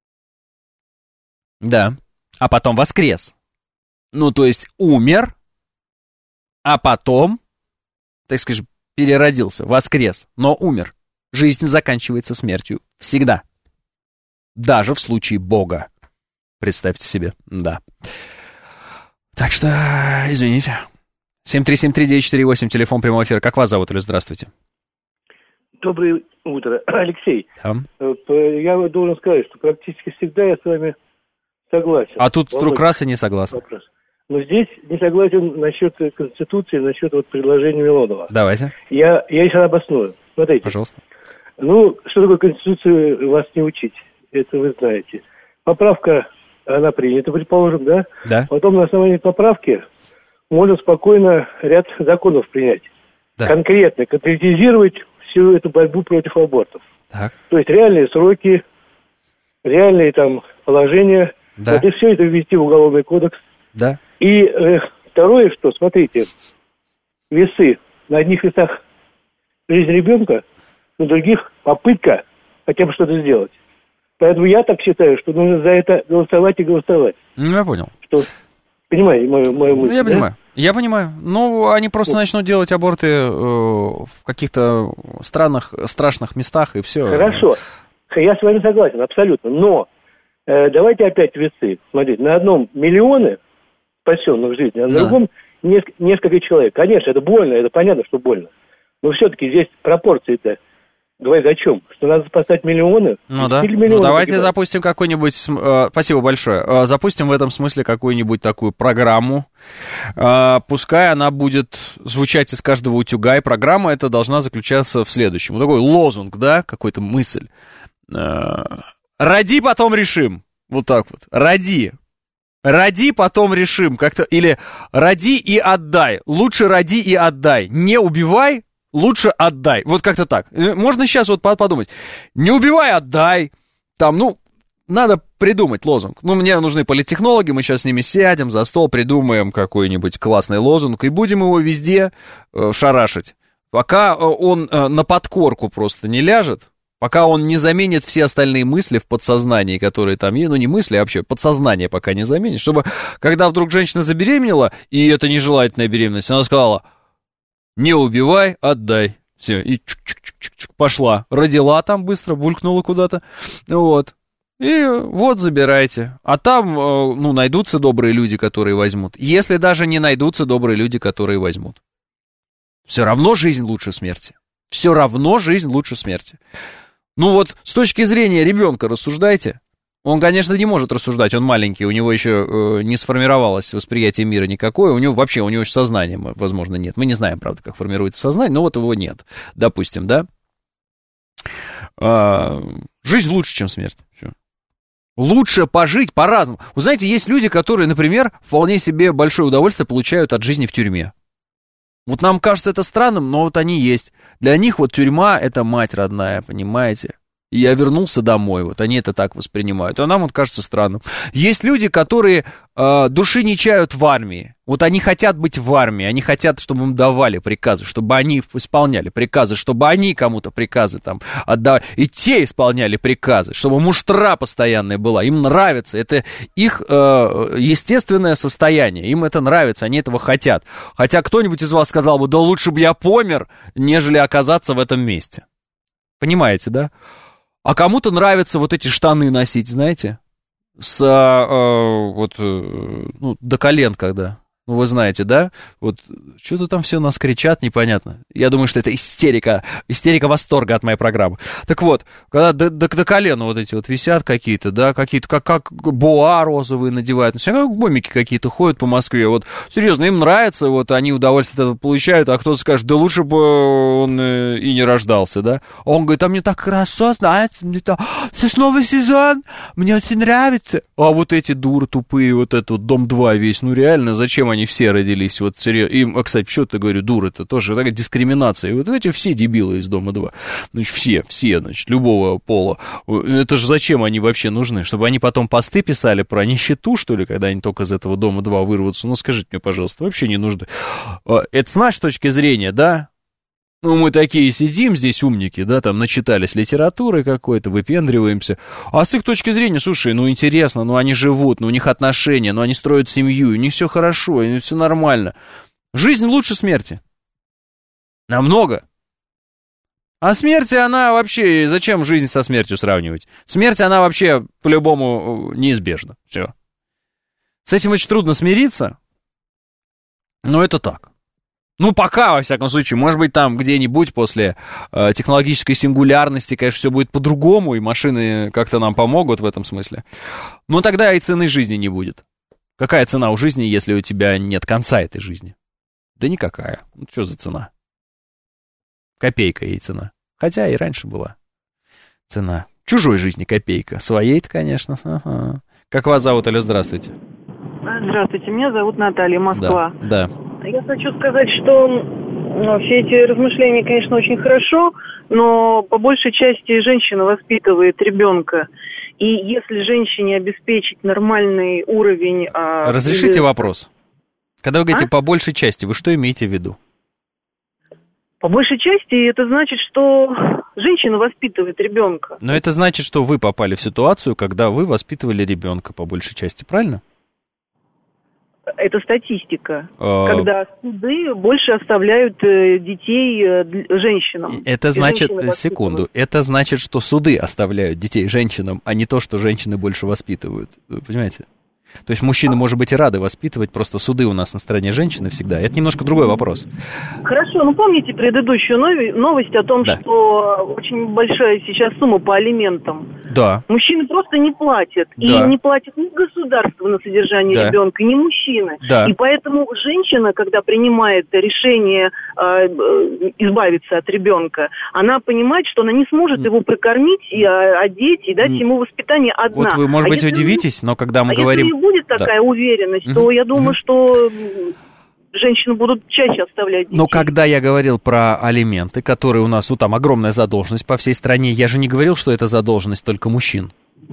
S6: Да. А потом воскрес. Ну, то есть умер, а потом, так скажем, переродился, воскрес, но умер. Жизнь заканчивается смертью. Всегда. Даже в случае Бога. Представьте себе, да. Так что, извините. семь три семь три девять четыре восемь, телефон прямого эфира. Как вас зовут, или здравствуйте?
S10: Доброе утро. Алексей,
S6: да.
S10: Я должен сказать, что практически всегда я с вами согласен.
S6: А тут вдруг раз и не согласен.
S10: Вопрос. Но здесь не согласен насчет Конституции, насчет вот предложения Милонова.
S6: Давайте.
S10: Я, я сейчас обосную. Смотрите.
S6: Пожалуйста.
S10: Ну, что такое Конституцию, вас не учить. Это вы знаете. Поправка, она принята, предположим, да?
S6: Да.
S10: Потом на основании поправки можно спокойно ряд законов принять.
S6: Да.
S10: Конкретно конкретизировать всю эту борьбу против абортов.
S6: Так.
S10: То есть реальные сроки, реальные там положения.
S6: Да.
S10: Вот и все это ввести в Уголовный кодекс.
S6: Да.
S10: И э, второе, что, смотрите, весы. На одних весах жизнь ребенка, на других попытка хотя бы что-то сделать. Поэтому я так считаю, что нужно за это голосовать и голосовать.
S6: Ну, я понял.
S10: Что, понимаете мою, мою мысль?
S6: Я
S10: да?
S6: понимаю. Я понимаю. Ну, они просто вот. начнут делать аборты э, в каких-то странных, страшных местах, и все.
S10: Хорошо. Я с вами согласен, абсолютно. Но э, давайте опять весы. Смотрите, на одном миллионы спасенных в жизни, а на да. другом несколько, несколько человек. Конечно, это больно, это понятно, что больно. Но все-таки здесь пропорции-то, говорит о чем? Что надо спасать миллионы?
S6: Ну да, ну давайте погибать. Запустим какую-нибудь, э, спасибо большое, э, запустим в этом смысле какую-нибудь такую программу, э, пускай она будет звучать из каждого утюга, и программа эта должна заключаться в следующем. Вот такой лозунг, да, какой-то мысль. Э, роди, потом решим. Вот так вот, роди. Роди, потом решим. Как-то, или роди и отдай. Лучше роди и отдай. Не убивай, лучше отдай. Вот как-то так. Можно сейчас вот подумать. Не убивай, отдай. Там, ну, надо придумать лозунг. Ну, мне нужны политтехнологи, мы сейчас с ними сядем за стол, придумаем какой-нибудь классный лозунг и будем его везде э, шарашить. Пока он э, на подкорку просто не ляжет, пока он не заменит все остальные мысли в подсознании, которые там есть, ну не мысли, а вообще подсознание пока не заменит, чтобы, когда вдруг женщина забеременела, и это нежелательная беременность, она сказала, не убивай, отдай. Все, и чук-чук-чук-чук, пошла. Родила там быстро, булькнула куда-то, вот. И вот, забирайте. А там, ну, найдутся добрые люди, которые возьмут. Если даже не найдутся добрые люди, которые возьмут. Все равно жизнь лучше смерти. Все равно жизнь лучше смерти. Ну вот, с точки зрения ребенка рассуждайте. Он, конечно, не может рассуждать, он маленький, у него еще э, не сформировалось восприятие мира никакое, у него вообще, у него еще сознания, возможно, нет. Мы не знаем, правда, как формируется сознание, но вот его нет, допустим, да? А, жизнь лучше, чем смерть. Все. Лучше пожить по-разному. Вы знаете, есть люди, которые, например, вполне себе большое удовольствие получают от жизни в тюрьме. Вот нам кажется это странным, но вот они есть. Для них вот тюрьма — это мать родная, понимаете? И я вернулся домой, вот они это так воспринимают. А нам вот кажется странным. Есть люди, которые э, души не чают в армии. Вот они хотят быть в армии, они хотят, чтобы им давали приказы, чтобы они исполняли приказы, чтобы они кому-то приказы там отдавали. И те исполняли приказы, чтобы муштра постоянная была. Им нравится, это их э, естественное состояние, им это нравится, они этого хотят. Хотя кто-нибудь из вас сказал бы, да лучше бы я помер, нежели оказаться в этом месте. Понимаете, да? А кому-то нравится вот эти штаны носить, знаете, с э, вот, э, ну, до колен, когда Ну, вы знаете, да? Вот что-то там все нас кричат, непонятно. Я думаю, что это истерика, истерика восторга от моей программы. Так вот, когда до, до, до колена вот эти вот висят какие-то, да, какие-то, как, как боа розовые надевают, ну, все как гомики какие-то ходят по Москве. Вот, серьезно, им нравится, вот, они удовольствие от этого получают, а кто-то скажет, да лучше бы он и не рождался, да? А он говорит, а мне так хорошо, знаете, мне так, сосновый сезон, мне очень нравится. А вот эти дуры тупые, вот этот вот Дом-два весь, ну, реально, зачем они все родились, вот, серьезно, и, кстати, что ты говорю, дур, это тоже такая дискриминация, и вот эти все дебилы из Дома-два, значит, все, все, значит, любого пола, это же зачем они вообще нужны, чтобы они потом посты писали про нищету, что ли, когда они только из этого Дома-два вырвутся, ну, скажите мне, пожалуйста, вообще не нужны, это с нашей точки зрения, да, ну, мы такие сидим здесь, умники, да, там, начитались литературы какой-то, выпендриваемся. А с их точки зрения, слушай, ну, интересно, ну, они живут, ну, у них отношения, ну, они строят семью, у них все хорошо, у них все нормально. Жизнь лучше смерти. Намного. А смерть, она вообще, зачем жизнь со смертью сравнивать? Смерть, она вообще, по-любому, неизбежна. Все. С этим очень трудно смириться, но это так. Ну, пока, во всяком случае, может быть, там где-нибудь после э, технологической сингулярности, конечно, все будет по-другому, и машины как-то нам помогут в этом смысле. Но тогда и цены жизни не будет. Какая цена у жизни, если у тебя нет конца этой жизни? Да никакая. Ну, что за цена? Копейка ей цена. Хотя и раньше была цена. Чужой жизни копейка. Своей-то, конечно. Ага. Как вас зовут, алло, здравствуйте.
S11: Здравствуйте, меня зовут Наталья, Москва.
S6: Да, да.
S11: Я хочу сказать, что ну, все эти размышления, конечно, очень хорошо, но по большей части женщина воспитывает ребенка. И если женщине обеспечить нормальный уровень... А,
S6: Разрешите
S11: или...
S6: вопрос? Когда вы говорите
S11: а?
S6: по большей части, вы что имеете в виду?
S11: По большей части это значит, что женщина воспитывает ребенка.
S6: Но это значит, что вы попали в ситуацию, когда вы воспитывали ребенка по большей части, правильно?
S11: Это статистика,
S6: а...
S11: когда суды больше оставляют детей женщинам.
S6: Это значит, секунду, это значит, что суды оставляют детей женщинам, а не то, что женщины больше воспитывают. Вы понимаете? То есть мужчины, может быть, и рады воспитывать, просто суды у нас на стороне женщины всегда. Это немножко другой вопрос.
S11: Хорошо, ну помните предыдущую новость о том, да. что очень большая сейчас сумма по алиментам?
S6: Да.
S11: Мужчины просто не платят.
S6: Да.
S11: И не платят ни государство на содержание да. ребенка, ни мужчины. Да. И поэтому женщина, когда принимает решение э, избавиться от ребенка, она понимает, что она не сможет его прокормить, и одеть, и дать ему воспитание одна.
S6: Вот вы, может
S11: а
S6: быть,
S11: если...
S6: удивитесь, но когда мы
S11: а
S6: говорим...
S11: Если не будет такая да. уверенность, угу. то я думаю, угу. что женщины будут чаще оставлять детей.
S6: Но когда я говорил про алименты, которые у нас, ну, там огромная задолженность по всей стране, я же не говорил, что это задолженность только мужчин.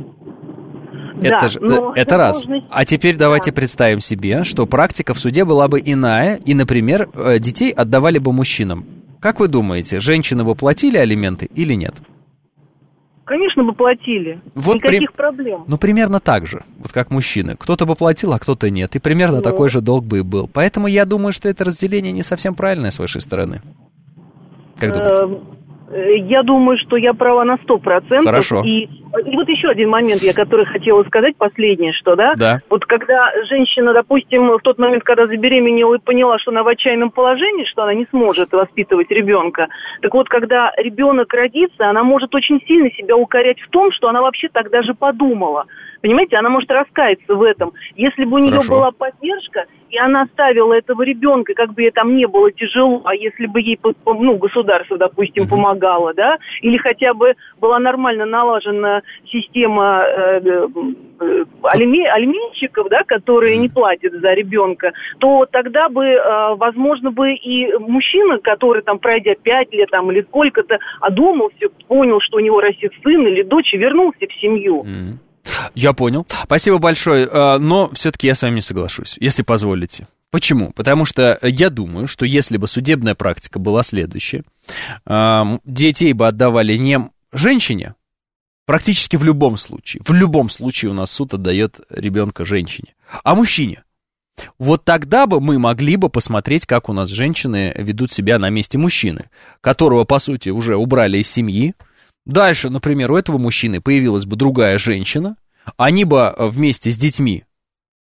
S11: Да,
S6: это же, это раз. А теперь давайте да. представим себе, что практика в суде была бы иная, и, например, детей отдавали бы мужчинам. Как вы думаете, женщины бы платили алименты или нет?
S11: Конечно бы платили, вот никаких при... проблем.
S6: Ну, примерно так же, вот как мужчины. Кто-то бы платил, а кто-то нет. И примерно ну. такой же долг бы и был. Поэтому я думаю, что это разделение не совсем правильное с вашей стороны. Как думаете?
S11: Я думаю, что я права на сто процентов.
S6: Хорошо.
S11: И, и вот еще один момент, я который хотела сказать, последнее, что, да?
S6: Да.
S11: Вот когда женщина, допустим, в тот момент, когда забеременела и поняла, что она в отчаянном положении, что она не сможет воспитывать ребенка, так вот, когда ребенок родится, она может очень сильно себя укорять в том, что она вообще так даже подумала. Понимаете, она может раскаяться в этом. Если бы у нее
S6: Хорошо.
S11: была поддержка, и она оставила этого ребенка, как бы ей там не было тяжело, а если бы ей, ну, государство, допустим, uh-huh. помогало, да, или хотя бы была нормально налажена система э, э, алиме, алименщиков, да, которые uh-huh. не платят за ребенка, то тогда бы, э, возможно, бы и мужчина, который там, пройдя пять лет там, или сколько-то, одумался, понял, что у него растет сын или дочь, и вернулся в семью.
S6: Uh-huh. Я понял. Спасибо большое, но все-таки я с вами не соглашусь, если позволите. Почему? Потому что я думаю, что если бы судебная практика была следующая, детей бы отдавали не женщине, практически в любом случае, в любом случае у нас суд отдает ребенка женщине, а мужчине. Вот тогда бы мы могли бы посмотреть, как у нас женщины ведут себя на месте мужчины, которого, по сути, уже убрали из семьи. Дальше, например, у этого мужчины появилась бы другая женщина, они бы вместе с детьми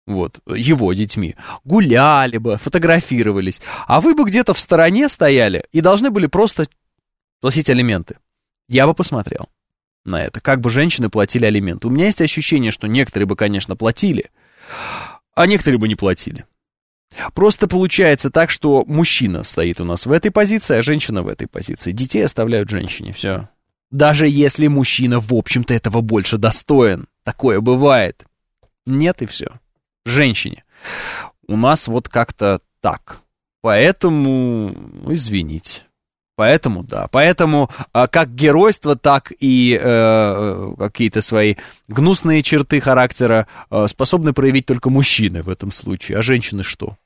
S6: вот, его детьми, гуляли бы, фотографировались, а вы бы где-то в стороне стояли и должны были просто платить алименты. Я бы посмотрел на это, как бы женщины платили алименты. У меня есть ощущение, что некоторые бы, конечно, платили, а некоторые бы не платили. Просто получается так, что мужчина стоит у нас в этой позиции, а женщина в этой позиции. Детей оставляют женщине, все. Даже если мужчина, в общем-то, этого больше достоин. Такое бывает. Нет, и все. Женщине. У нас вот как-то так. Поэтому, извините. Поэтому, да. Поэтому а, как геройство, так и э, какие-то свои гнусные черты характера э, способны проявить только мужчины в этом случае. А женщины что?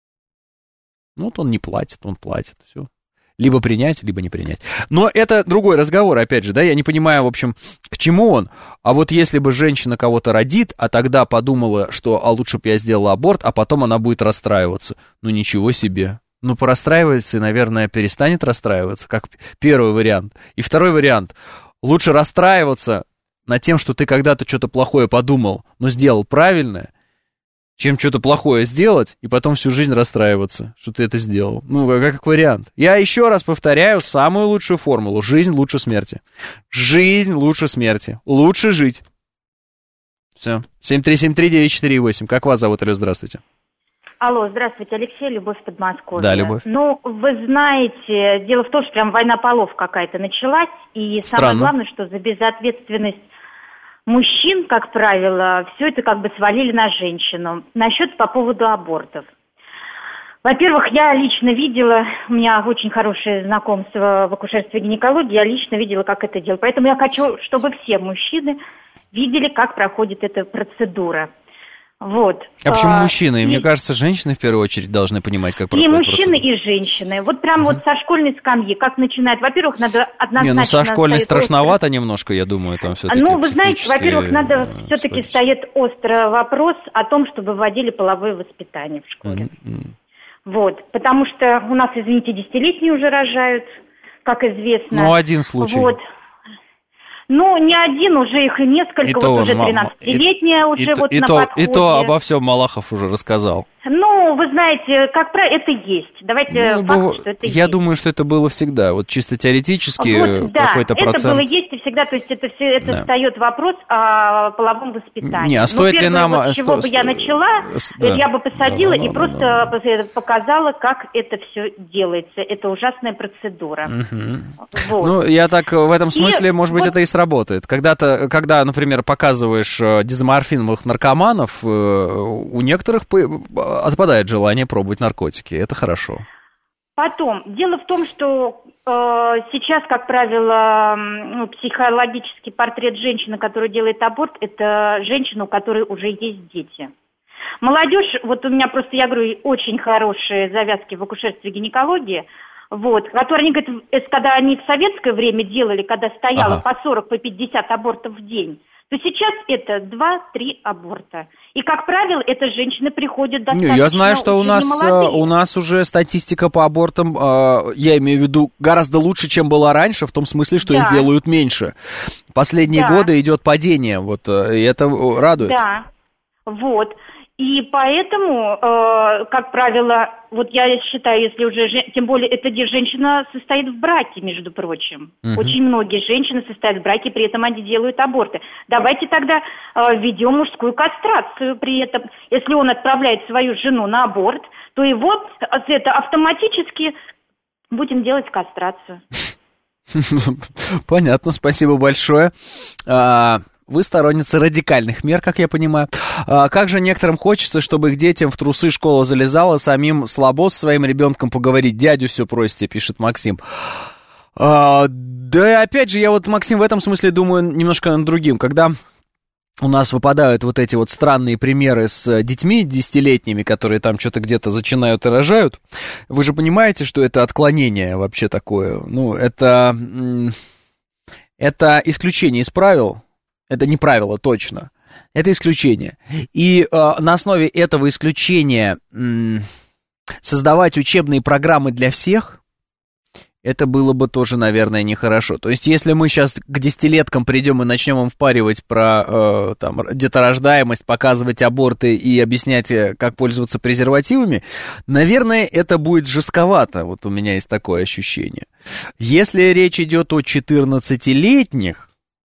S6: Ну, вот он не платит, он платит, все. Либо принять, либо не принять. Но это другой разговор, опять же, да, я не понимаю, в общем, к чему он. А вот если бы женщина кого-то родит, а тогда подумала, что а лучше бы я сделала аборт, а потом она будет расстраиваться. Ну, ничего себе. Ну, порастраивается и, наверное, перестанет расстраиваться, как первый вариант. И второй вариант. Лучше расстраиваться над тем, что ты когда-то что-то плохое подумал, но сделал правильное, чем что-то плохое сделать и потом всю жизнь расстраиваться, что ты это сделал. Ну, как, как вариант. Я еще раз повторяю самую лучшую формулу. Жизнь лучше смерти. Жизнь лучше смерти. Лучше жить. Все. семь три семь три девять четыре восемь. Как вас зовут, Алло, здравствуйте.
S12: Алло, здравствуйте, Алексей, Любовь, Подмосковье.
S6: Да, Любовь.
S12: Ну, вы знаете, дело в том, что прям война полов какая-то началась, и
S6: Странно.
S12: самое главное, что за безответственность мужчин, как правило, все это как бы свалили на женщину. Насчет по поводу абортов. Во-первых, я лично видела, у меня очень хорошее знакомство в акушерстве и гинекологии, я лично видела, как это делать. Поэтому я хочу, чтобы все мужчины видели, как проходит эта процедура. Вот.
S6: А почему
S12: а,
S6: мужчины?
S12: И...
S6: Мне кажется, женщины в первую очередь должны понимать, как
S12: И
S6: проходит
S12: мужчины,
S6: процедура.
S12: и женщины. Вот прям
S6: Угу.
S12: вот со школьной скамьи, как начинают. Во-первых, надо однозначно...
S6: Не, ну со школьной
S12: стоит
S6: страшновато
S12: остро...
S6: немножко, я думаю, там все-таки
S12: Ну, вы знаете, во-первых, надо
S6: э,
S12: все-таки стоит остро вопрос о том, чтобы вводили половое воспитание в школе.
S6: Mm-hmm.
S12: Вот, потому что у нас, извините, десятилетние уже рожают, как известно.
S6: Ну, один случай.
S12: Вот. Ну, не один, уже их и несколько,
S6: И
S12: вот
S6: то
S12: уже
S6: он,
S12: тринадцатилетняя
S6: и,
S12: уже
S6: и,
S12: вот
S6: и
S12: на
S6: то,
S12: подходе.
S6: И то обо всем Малахов уже рассказал.
S12: Ну, вы знаете, как правило, это есть. Давайте
S6: Ну,
S12: факт,
S6: быв...
S12: что это
S6: Я
S12: есть.
S6: думаю, что это было всегда. Вот чисто теоретически
S12: Вот, да,
S6: какой-то
S12: это
S6: процент.
S12: было есть и всегда, то есть это все, это
S6: Да.
S12: встает вопрос о половом воспитании.
S6: Не, а стоит
S12: ну,
S6: ли
S12: первое,
S6: нам...
S12: вот, с чего
S6: сто...
S12: бы я начала,
S6: да.
S12: я бы посадила
S6: да, да,
S12: и
S6: да,
S12: просто
S6: да, да.
S12: показала, как это все делается. Это ужасная процедура.
S6: Угу.
S12: Вот.
S6: Ну, я так в этом смысле,
S12: И
S6: может быть,
S12: вот...
S6: это и сработает. Когда-то, когда, например, показываешь дезоморфиновых наркоманов, у некоторых отпадает желание пробовать наркотики. Это хорошо.
S12: Потом, дело в том, что э, сейчас, как правило, ну, психологический портрет женщины, которая делает аборт, это женщина, у которой уже есть дети. Молодежь, вот у меня просто, я говорю, очень хорошие завязки в акушерстве и гинекологии, вот, которые, они говорят, это когда они в советское время делали, когда стояло
S6: Ага.
S12: по сорок, по пятьдесят абортов в день, то сейчас это два-три аборта. И, как правило, это женщины приходят достаточно
S6: Не, я знаю, что у
S12: уже
S6: нас,
S12: немолодые.
S6: у нас уже статистика по абортам, э, я имею в виду, гораздо лучше, чем была раньше, в том смысле, что
S12: Да.
S6: их делают меньше. Последние
S12: Да.
S6: годы идет падение, вот, э, и это радует.
S12: Да, вот. И поэтому, э, как правило, вот я считаю, если уже, же- тем более, это где женщина состоит в браке, между прочим.
S13: Мгм.
S12: Очень многие женщины состоят в браке, при этом они делают аборты. Давайте тогда э, введем мужскую кастрацию при этом. Если он отправляет свою жену на аборт, то его э, это автоматически будем делать кастрацию.
S6: Понятно, спасибо большое. А, Вы сторонница радикальных мер, как я понимаю. А как же некоторым хочется, чтобы их детям в трусы школа залезала, самим слабо со своим ребенком поговорить. Дядю все просите, пишет Максим. А, да, опять же, я вот, Максим, в этом смысле думаю немножко над другим. Когда у нас выпадают вот эти вот странные примеры с детьми десятилетними, которые там что-то где-то зачинают и рожают, вы же понимаете, что это отклонение вообще такое. Ну, это, это исключение из правил. Это не правило, точно. Это исключение. И э, на основе этого исключения э, создавать учебные программы для всех, это было бы тоже, наверное, нехорошо. То есть, если мы сейчас к десятилеткам придем и начнем им впаривать про э, там, деторождаемость, показывать аборты и объяснять, как пользоваться презервативами, наверное, это будет жестковато. Вот у меня есть такое ощущение. Если речь идет о четырнадцатилетних,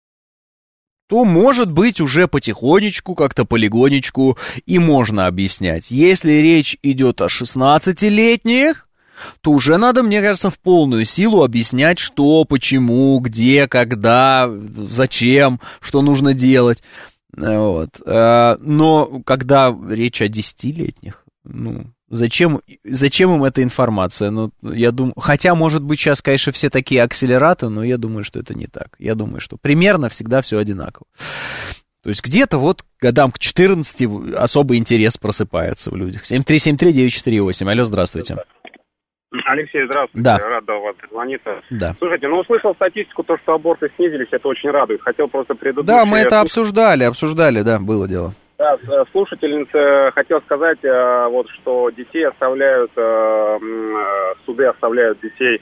S6: то, может быть, уже потихонечку, как-то полигонечку и можно объяснять. Если речь идет о шестнадцатилетних, то уже надо, мне кажется, в полную силу объяснять, что, почему, где, когда, зачем, что нужно делать. Вот. Но когда речь о десятилетних, ну, зачем, зачем им эта информация? Ну, я думаю, хотя, может быть, сейчас, конечно, все такие акселераты, но я думаю, что это не так. Я думаю, что примерно всегда все одинаково. То есть где-то вот годам к четырнадцати особый интерес просыпается в людях. семь три семь три девять четыре восемь. Алло, здравствуйте.
S13: Алексей, здравствуйте.
S6: Да.
S13: Рад до вас дозвониться.
S6: Да.
S13: Слушайте, ну услышал статистику, то, что аборты снизились, это очень радует. Хотел просто предыдущее...
S6: Да, мы это обсуждали, обсуждали, да, было дело.
S13: Да, слушательница хотел сказать, вот, что детей оставляют, суды оставляют детей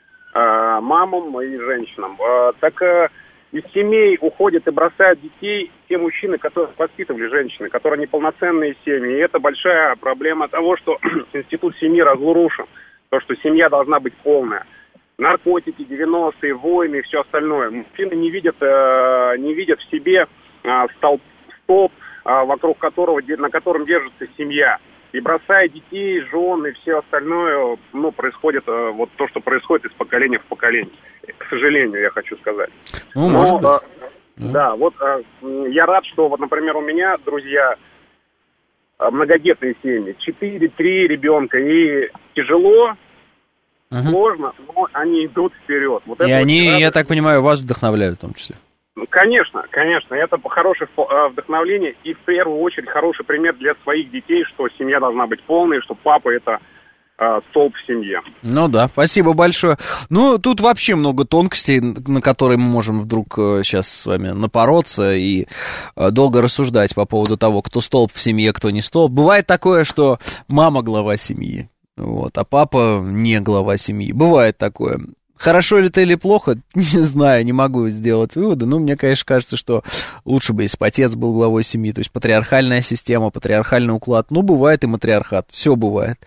S13: мамам и женщинам. Так из семей уходят и бросают детей те мужчины, которые воспитывали женщины, которые неполноценные семьи. И это большая проблема того, что институт семьи разрушен. То, что семья должна быть полная. Наркотики, девяностые, войны и все остальное. Мужчины не видят, э, не видят в себе э, столб, столб э, вокруг которого, на котором держится семья. И бросая детей, жен и все остальное, ну, происходит э, вот то, что происходит из поколения в поколение. К сожалению, я хочу сказать.
S6: Ну,
S13: Но,
S6: может быть.
S13: Э, да, вот э, я рад, что, вот, например, у меня друзья... многодетные семьи, четыре-три ребенка, и тяжело, uh-huh. сложно, но они идут вперед. Вот
S6: и
S13: это
S6: они,
S13: вот,
S6: я так понимаю, вас вдохновляют в том числе.
S13: Ну, конечно, конечно, это хорошее вдохновление и в первую очередь хороший пример для своих детей, что семья должна быть полной, что папа это столб в семье.
S6: Ну да, спасибо большое. Ну, тут вообще много тонкостей, на которые мы можем вдруг сейчас с вами напороться и долго рассуждать по поводу того, кто столб в семье, кто не столб. Бывает такое, что мама глава семьи, вот, а папа не глава семьи. Бывает такое. Хорошо ли это или плохо, не знаю, не могу сделать выводы. Но мне, конечно, кажется, что лучше бы, если бы отец был главой семьи. То есть патриархальная система, патриархальный уклад. Ну, бывает и матриархат, все бывает.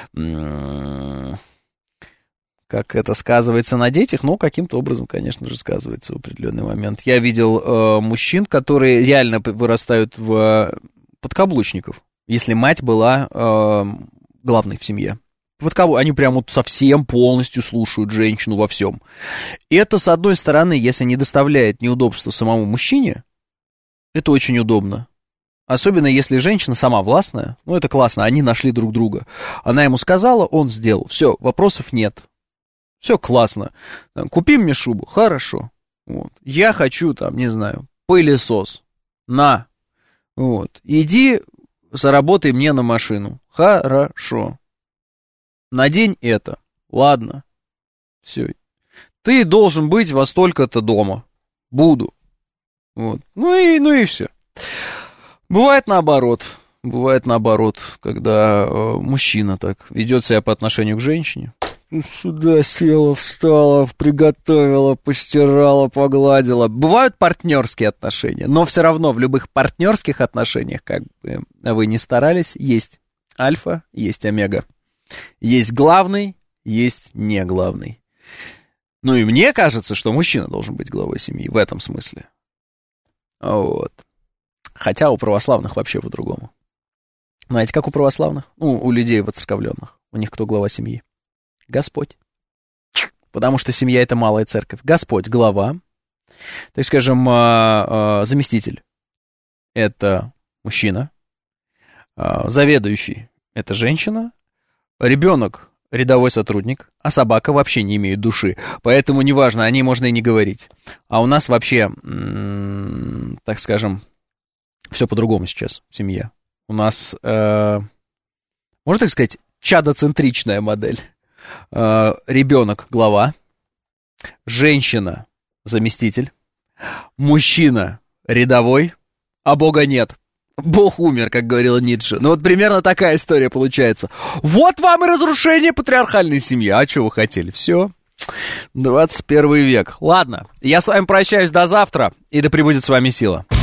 S6: Как это сказывается на детях? Ну, каким-то образом, конечно же, сказывается в определенный момент. Я видел э, мужчин, которые реально вырастают в подкаблучников, если мать была э, главной в семье. Вот кого они прям вот совсем полностью слушают женщину во всем. И это, с одной стороны, если не доставляет неудобства самому мужчине, это очень удобно. Особенно если женщина сама властная, ну это классно, они нашли друг друга. Она ему сказала, он сделал. Все, вопросов нет. Все классно. Купи мне шубу, хорошо. Вот. Я хочу, там, не знаю, пылесос. На. Вот. Иди, заработай мне на машину. Хорошо. Надень это. Ладно. Все. Ты должен быть во столько-то дома. Буду. Вот. Ну и, ну и все. Бывает наоборот. Бывает наоборот, когда э, мужчина так ведет себя по отношению к женщине. Сюда села, встала, приготовила, постирала, погладила. Бывают партнерские отношения, но все равно в любых партнерских отношениях, как бы вы ни старались, есть альфа, есть омега. Есть главный, есть не главный. Ну и мне кажется, что мужчина должен быть главой семьи в этом смысле. Вот. Хотя у православных вообще по-другому. Знаете, как у православных? Ну, у людей воцерковленных. У них кто глава семьи? Господь. Потому что семья — это малая церковь. Господь — глава. Так скажем, заместитель — это мужчина. Заведующий — это женщина. Ребенок — рядовой сотрудник, а собака вообще не имеет души. Поэтому неважно, о ней можно и не говорить. А у нас вообще, м-м, так скажем, все по-другому сейчас в семье. У нас, э, можно так сказать, чадоцентричная модель. Э, ребенок — глава, женщина — заместитель, мужчина — рядовой, а Бога нет. Бог умер, как говорила Ницше. Ну вот примерно такая история получается. Вот вам и разрушение патриархальной семьи. А что вы хотели? Все. двадцать первый век. Ладно, я с вами прощаюсь до завтра, и да пребудет с вами сила.